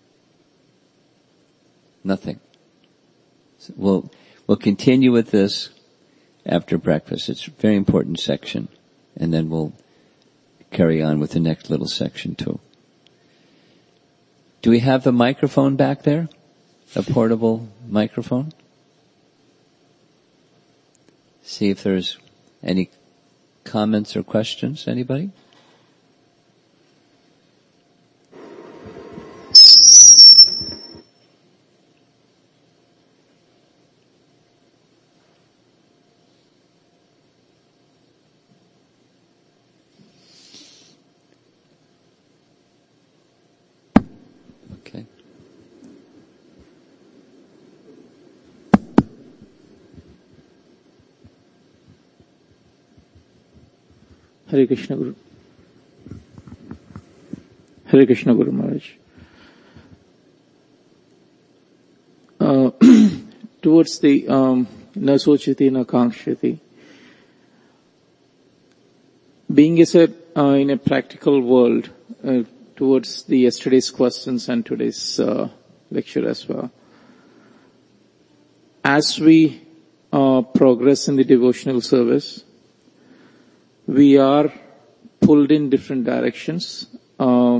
A: Nothing. So we'll, we'll continue with this after breakfast. It's a very important section. And then we'll carry on with the next little section too. Do we have the microphone back there? A portable microphone? See if there's any comments or questions. Anybody? Okay.
C: Hare Krishna Guru. Hare Krishna Guru Maharaj. Uh, towards the um, na sochati na kankshati, being as a, uh, in a practical world, uh, towards the yesterday's questions and today's uh, lecture as well, as we uh, progress in the devotional service, we are pulled in different directions. Uh,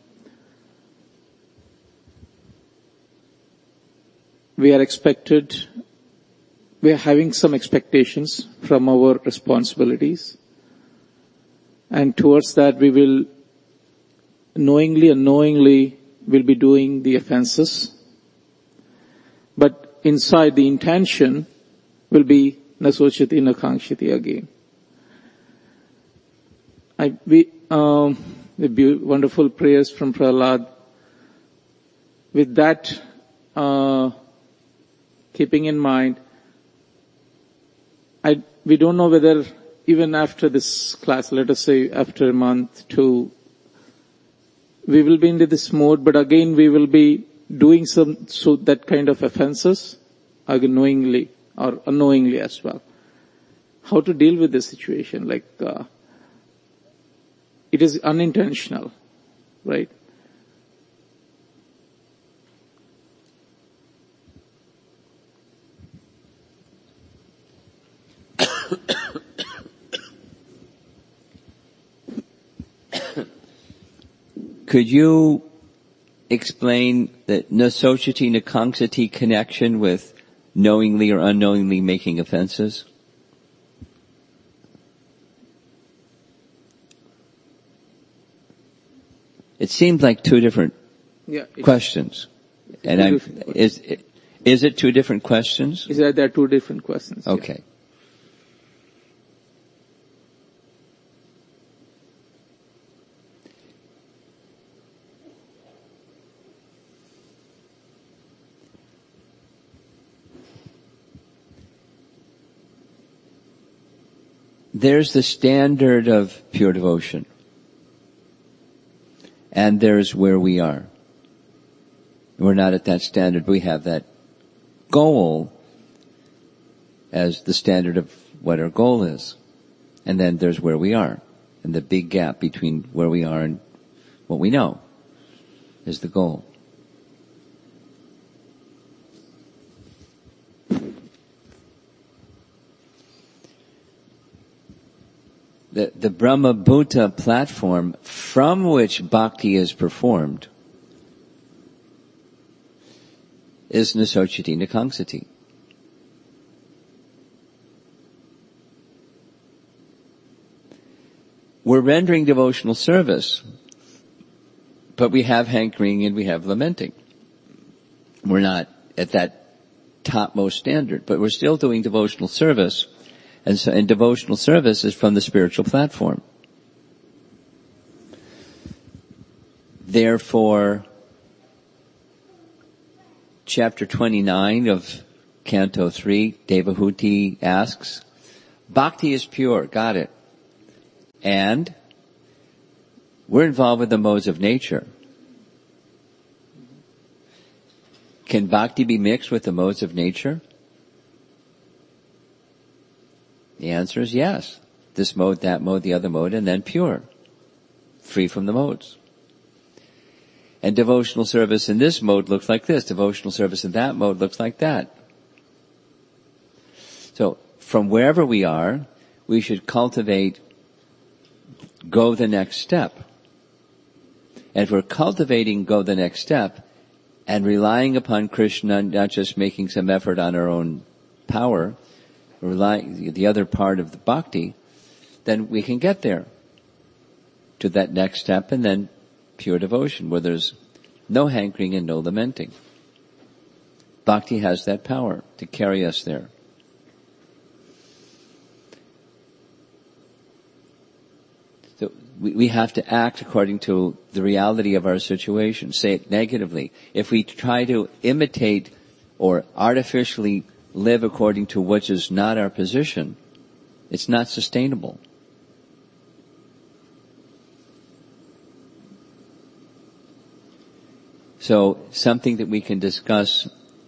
C: we are expected, we are having some expectations from our responsibilities. And towards that we will knowingly and unknowingly will be doing the offenses. But inside the intention will be na sochati na kankshati again. I, we, um, the be- wonderful prayers from Prahlad. With that, uh, keeping in mind, I, we don't know whether even after this class, let us say after a month, two, we will be into this mode, but again we will be doing some, so that kind of offenses, again knowingly or unknowingly as well. How to deal with this situation, like, uh, it is unintentional, right?
A: Could you explain the na sochati na kankshati connection with knowingly or unknowingly making offenses? It seems like two different
C: yeah,
A: questions. And I'm, is, is it two different questions?
C: Is that there are two different questions?
A: Okay.
C: Yeah.
A: There's the standard of pure devotion. And there's where we are. We're not at that standard. We have that goal as the standard of what our goal is. And then there's where we are. And the big gap between where we are and what we know is the goal. The, the Brahma Bhuta platform from which bhakti is performed is Nasochati Nakangsati. We're rendering devotional service, but we have hankering and we have lamenting. We're not at that topmost standard, but we're still doing devotional service. And so, and devotional service is from the spiritual platform. Therefore, chapter twenty-nine of Canto three, Devahuti asks, Bhakti is pure, got it. And we're involved with the modes of nature. Can bhakti be mixed with the modes of nature? The answer is yes. This mode, that mode, the other mode, and then pure. Free from the modes. And devotional service in this mode looks like this. Devotional service in that mode looks like that. So, from wherever we are, we should cultivate, go the next step. And if we're cultivating go the next step, and relying upon Krishna, not just making some effort on our own power, relying the other part of the bhakti, then we can get there to that next step, and then pure devotion where there's no hankering and no lamenting. Bhakti has that power to carry us there. So we, we have to act according to the reality of our situation. Say it negatively. If we try to imitate or artificially live according to which is not our position, it's not sustainable. So something that we can discuss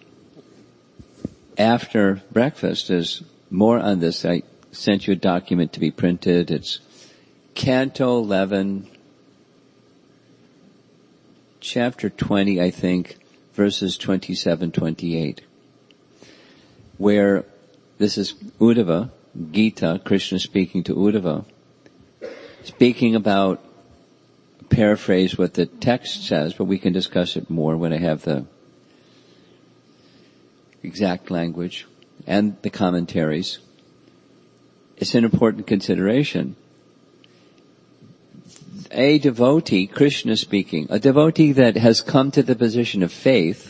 A: after breakfast is more on this. I sent you a document to be printed. It's Canto eleven, chapter twenty, I think, verses twenty-seven, twenty-eight. Where this is Uddhava, Gita, Krishna speaking to Uddhava, speaking about, paraphrase what the text says, but we can discuss it more when I have the exact language and the commentaries. It's an important consideration. A devotee, Krishna speaking, a devotee that has come to the position of faith,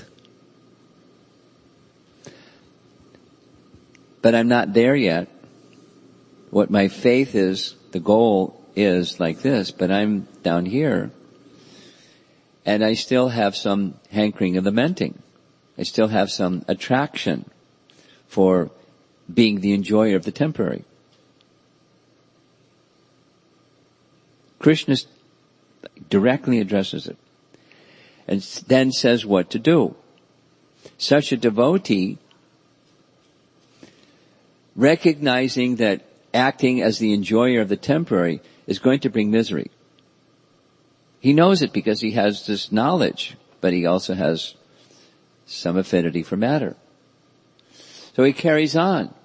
A: but I'm not there yet. What my faith is, the goal is like this, but I'm down here. And I still have some hankering and lamenting. I still have some attraction for being the enjoyer of the temporary. Krishna directly addresses it and then says what to do. Such a devotee, recognizing that acting as the enjoyer of the temporary is going to bring misery. He knows it because he has this knowledge, but he also has some affinity for matter. So he carries on,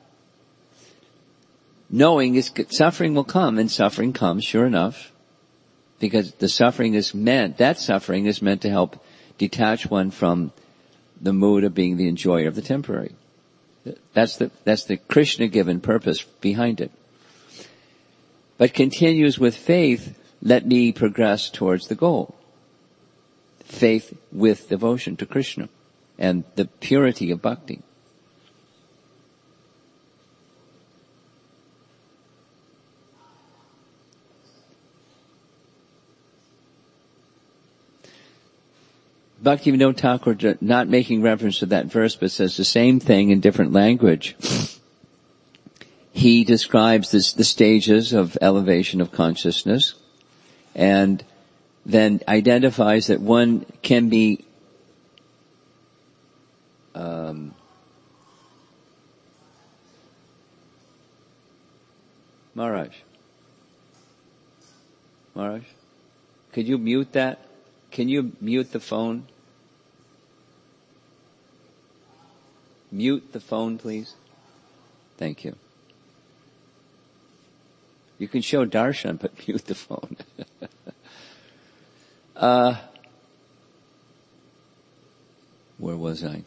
A: knowing his suffering will come, and suffering comes, sure enough, because the suffering is meant, that suffering is meant to help detach one from the mood of being the enjoyer of the temporary. That's the, that's the Krishna-given purpose behind it. But continues with faith, let me progress towards the goal. Faith with devotion to Krishna and the purity of bhakti. Bhaktivinoda Thakur, not making reference to that verse, but says the same thing in different language. He describes this, the stages of elevation of consciousness, and then identifies that one can be um, Maharaj. Maharaj? Could you mute that? Can you mute the phone? Mute the phone, please. Thank you. You can show darshan, but mute the phone. uh, where was I?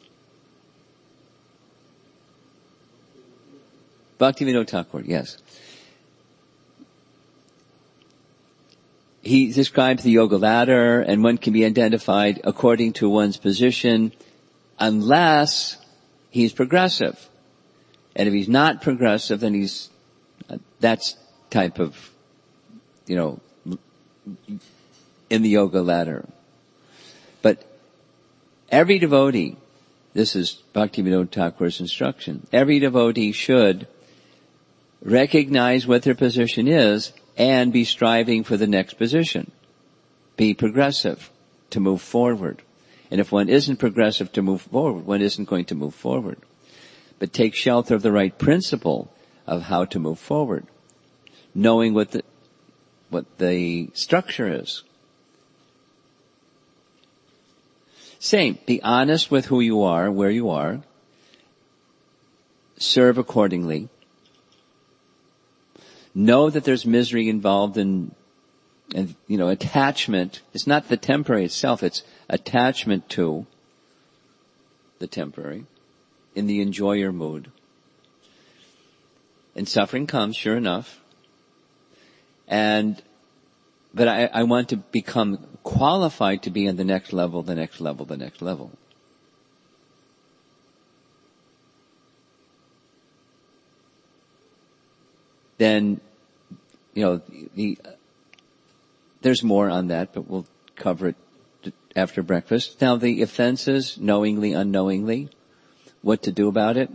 A: Bhaktivinoda Thakur, yes. He describes the yoga ladder, and one can be identified according to one's position unless he's progressive. And if he's not progressive, then he's, uh, that's type of, you know, in the yoga ladder. But every devotee, this is Bhaktivinoda Thakur's instruction, every devotee should recognize what their position is and be striving for the next position. Be progressive to move forward. And if one isn't progressive to move forward, one isn't going to move forward. But take shelter of the right principle of how to move forward, knowing what the, what the structure is. Same, be honest with who you are, where you are, serve accordingly. Know that there's misery involved in, and you know, attachment. It's not the temporary itself, it's attachment to the temporary in the enjoyer mood. And suffering comes, sure enough. And, but I, I want to become qualified to be on the next level, the next level, the next level. Then, you know, the, there's more on that, but we'll cover it after breakfast. Now the offenses, knowingly, unknowingly, what to do about it.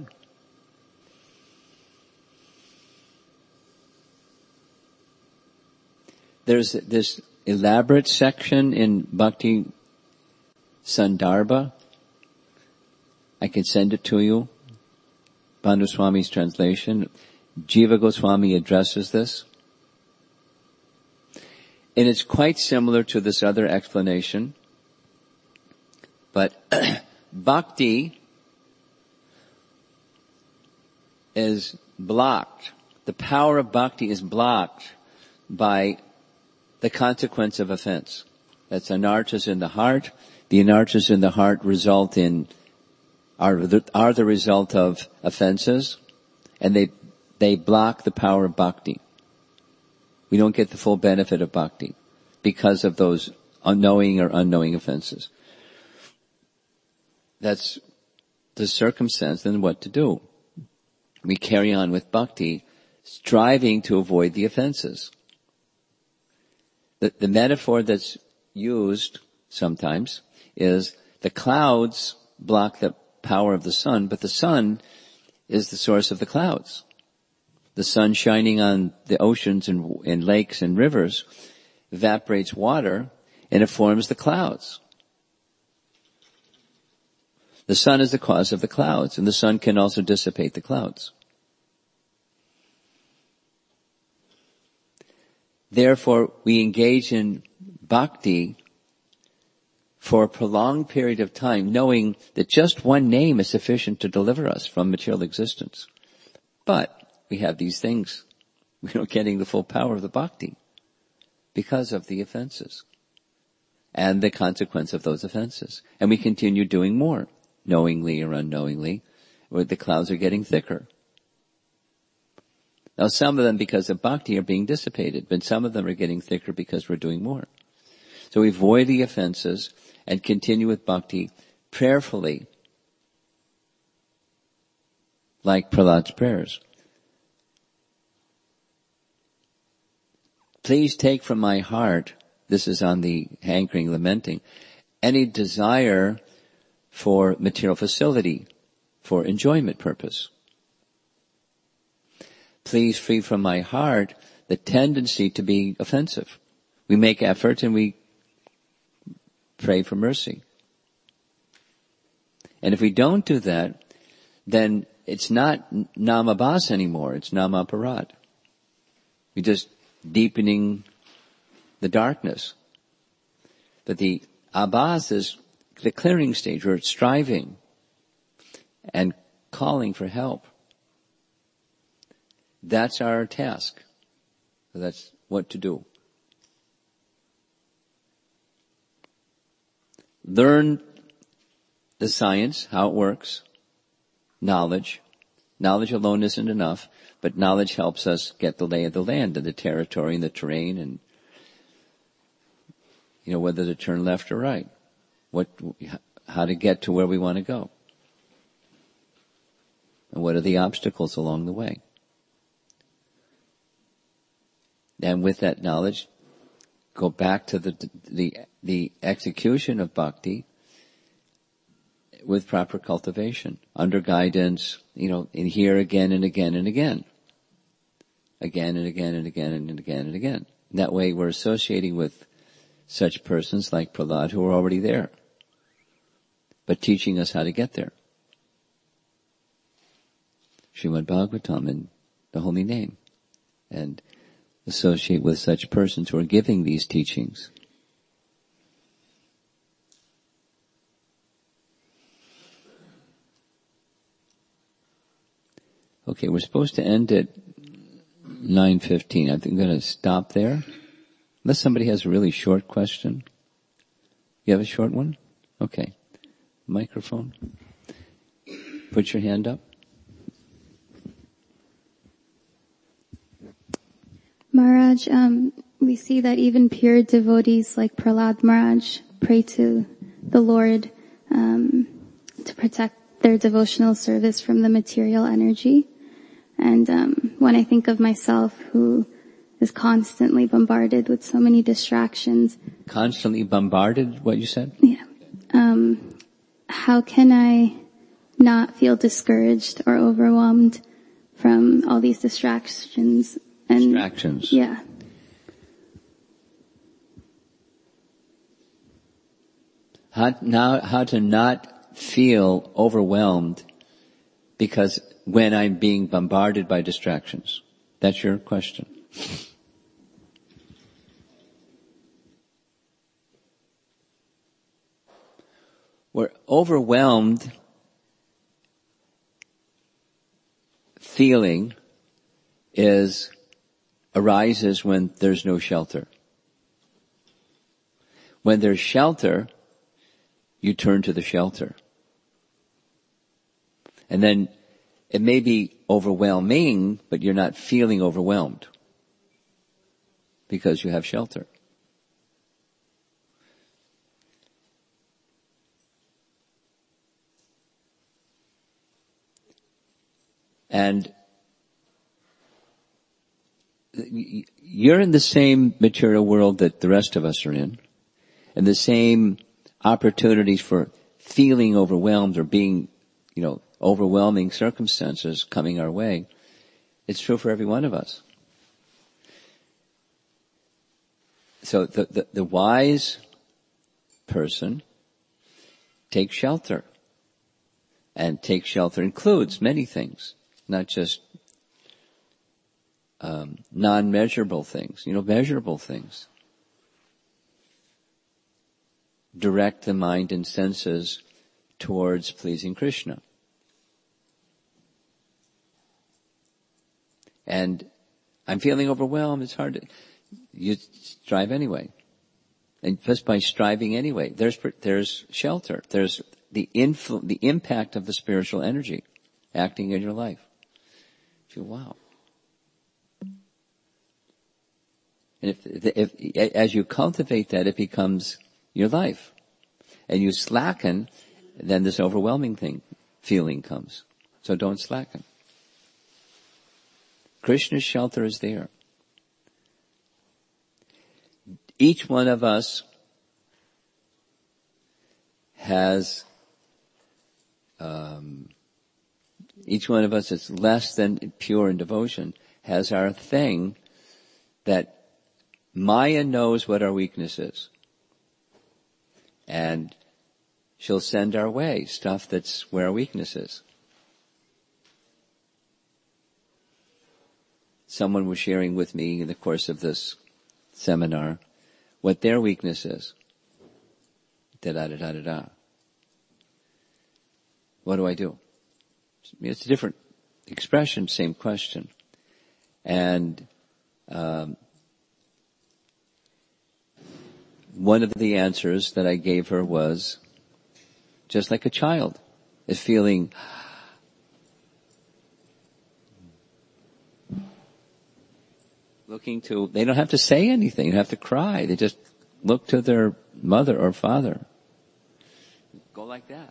A: There's this elaborate section in Bhakti Sandarbha. I can send it to you. Bandhu Swami's translation. Jiva Goswami addresses this. And it's quite similar to this other explanation. But bhakti is blocked. The power of bhakti is blocked by the consequence of offense. That's anarthas in the heart. The anarthas in the heart result in, are the, are the result of offenses, and they, they block the power of bhakti. We don't get the full benefit of bhakti because of those unknowing or unknowing offenses. That's the circumstance, then what to do? We carry on with bhakti, striving to avoid the offenses. The, the metaphor that's used sometimes is the clouds block the power of the sun, but the sun is the source of the clouds. The sun shining on the oceans and, and lakes and rivers evaporates water and it forms the clouds. The sun is the cause of the clouds, and the sun can also dissipate the clouds. Therefore, we engage in bhakti for a prolonged period of time, knowing that just one name is sufficient to deliver us from material existence. But we have these things. We're not getting the full power of the bhakti because of the offenses and the consequence of those offenses. And we continue doing more, knowingly or unknowingly, where the clouds are getting thicker. Now some of them, because of bhakti, are being dissipated, but some of them are getting thicker because we're doing more. So we avoid the offenses and continue with bhakti prayerfully, like Prahlad's prayers. Please take from my heart, this is on the hankering, lamenting, any desire for material facility, for enjoyment purpose. Please free from my heart the tendency to be offensive. We make effort and we pray for mercy. And if we don't do that, then it's not namabhas anymore, it's namaparat. We're just deepening the darkness. But the abhas is the clearing stage where it's striving and calling for help. That's our task. That's what to do. Learn the science, how it works, knowledge. Knowledge alone isn't enough, but knowledge helps us get the lay of the land and the territory and the terrain and, you know, whether to turn left or right, what, how to get to where we want to go. And what are the obstacles along the way? And with that knowledge, go back to the, the, the execution of bhakti with proper cultivation, under guidance, you know, in here again and again and again. Again and again and again and again and again. And that way we're associating with such persons like Prahlad who are already there, but teaching us how to get there. Srimad Bhagavatam in the holy name. And associate with such persons who are giving these teachings. Okay, we're supposed to end at nine fifteen. I think I'm going to stop there. Unless somebody has a really short question. You have a short one? Okay. Microphone. Put your hand up.
D: Maharaj, um, we see that even pure devotees like Prahlad Maharaj pray to the Lord um, to protect their devotional service from the material energy. And um, when I think of myself, who is constantly bombarded with so many distractions.
A: Constantly bombarded, what you said?
D: Yeah. Um, how can I not feel discouraged or overwhelmed from all these distractions? And,
A: distractions.
D: Yeah.
A: How, now, how to not feel overwhelmed because when I'm being bombarded by distractions. That's your question. We're overwhelmed feeling is arises when there's no shelter. When there's shelter, you turn to the shelter. And then it may be overwhelming, but you're not feeling overwhelmed because you have shelter. And you're in the same material world that the rest of us are in, and the same opportunities for feeling overwhelmed or being, you know, overwhelming circumstances coming our way. It's true for every one of us. So the, the, the wise person takes shelter. And take shelter includes many things, not just um, non-measurable things, you know, measurable things. Direct the mind and senses towards pleasing Krishna. And I'm feeling overwhelmed, it's hard to, you strive anyway. And just by striving anyway, there's, there's shelter, there's the influ, the impact of the spiritual energy acting in your life. You feel, wow. And if, if, as you cultivate that, it becomes your life. And you slacken, then this overwhelming thing, feeling comes. So don't slacken. Krishna's shelter is there. Each one of us has, um, each one of us is less than pure in devotion, has our thing that Maya knows what our weakness is. And she'll send our way stuff that's where our weakness is. Someone was sharing with me in the course of this seminar what their weakness is. Da da da da da da. What do I do? It's a different expression, same question. And um, one of the answers that I gave her was, just like a child is feeling looking to, they don't have to say anything, they have to cry. They just look to their mother or father. Go like that.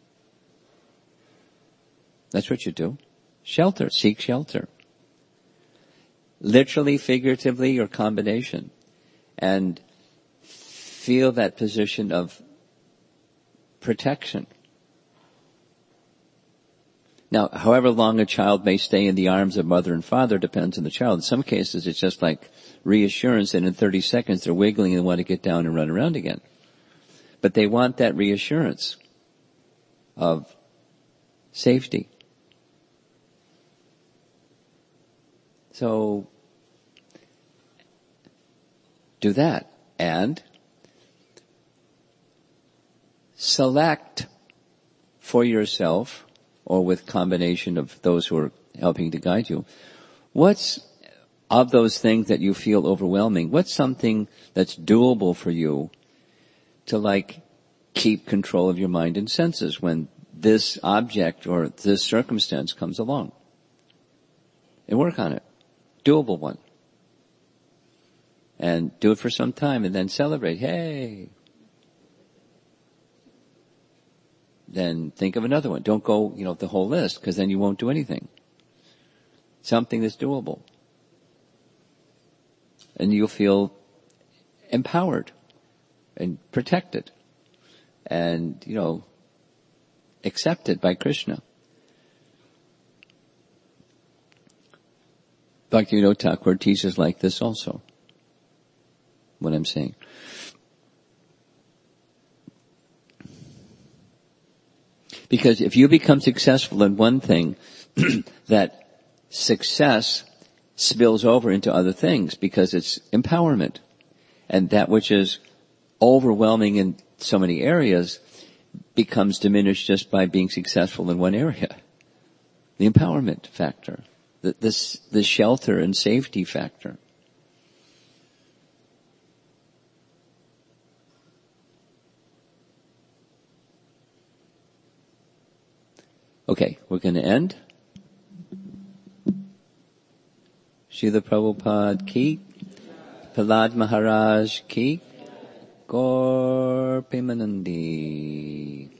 A: That's what you do. Shelter, seek shelter. Literally, figuratively, or combination. And feel that position of protection. Now, however long a child may stay in the arms of mother and father depends on the child. In some cases, it's just like reassurance, and in thirty seconds they're wiggling and want to get down and run around again. But they want that reassurance of safety. So, do that. And select for yourself, or with combination of those who are helping to guide you, what's of those things that you feel overwhelming, what's something that's doable for you to like keep control of your mind and senses when this object or this circumstance comes along? And work on it. Doable one. And do it for some time and then celebrate. Hey! Then think of another one. Don't go, you know, the whole list, because then you won't do anything. Something that's doable. And you'll feel empowered and protected and, you know, accepted by Krishna. Bhaktivinoda Thakur teaches like this also. What I'm saying. Because if you become successful in one thing, that success spills over into other things because it's empowerment. And that which is overwhelming in so many areas becomes diminished just by being successful in one area. The empowerment factor. The, this, the shelter and safety factor. Okay, we're going to end. Srila Prabhupada ki, Prahlad Maharaj ki, Gaur Premanandi.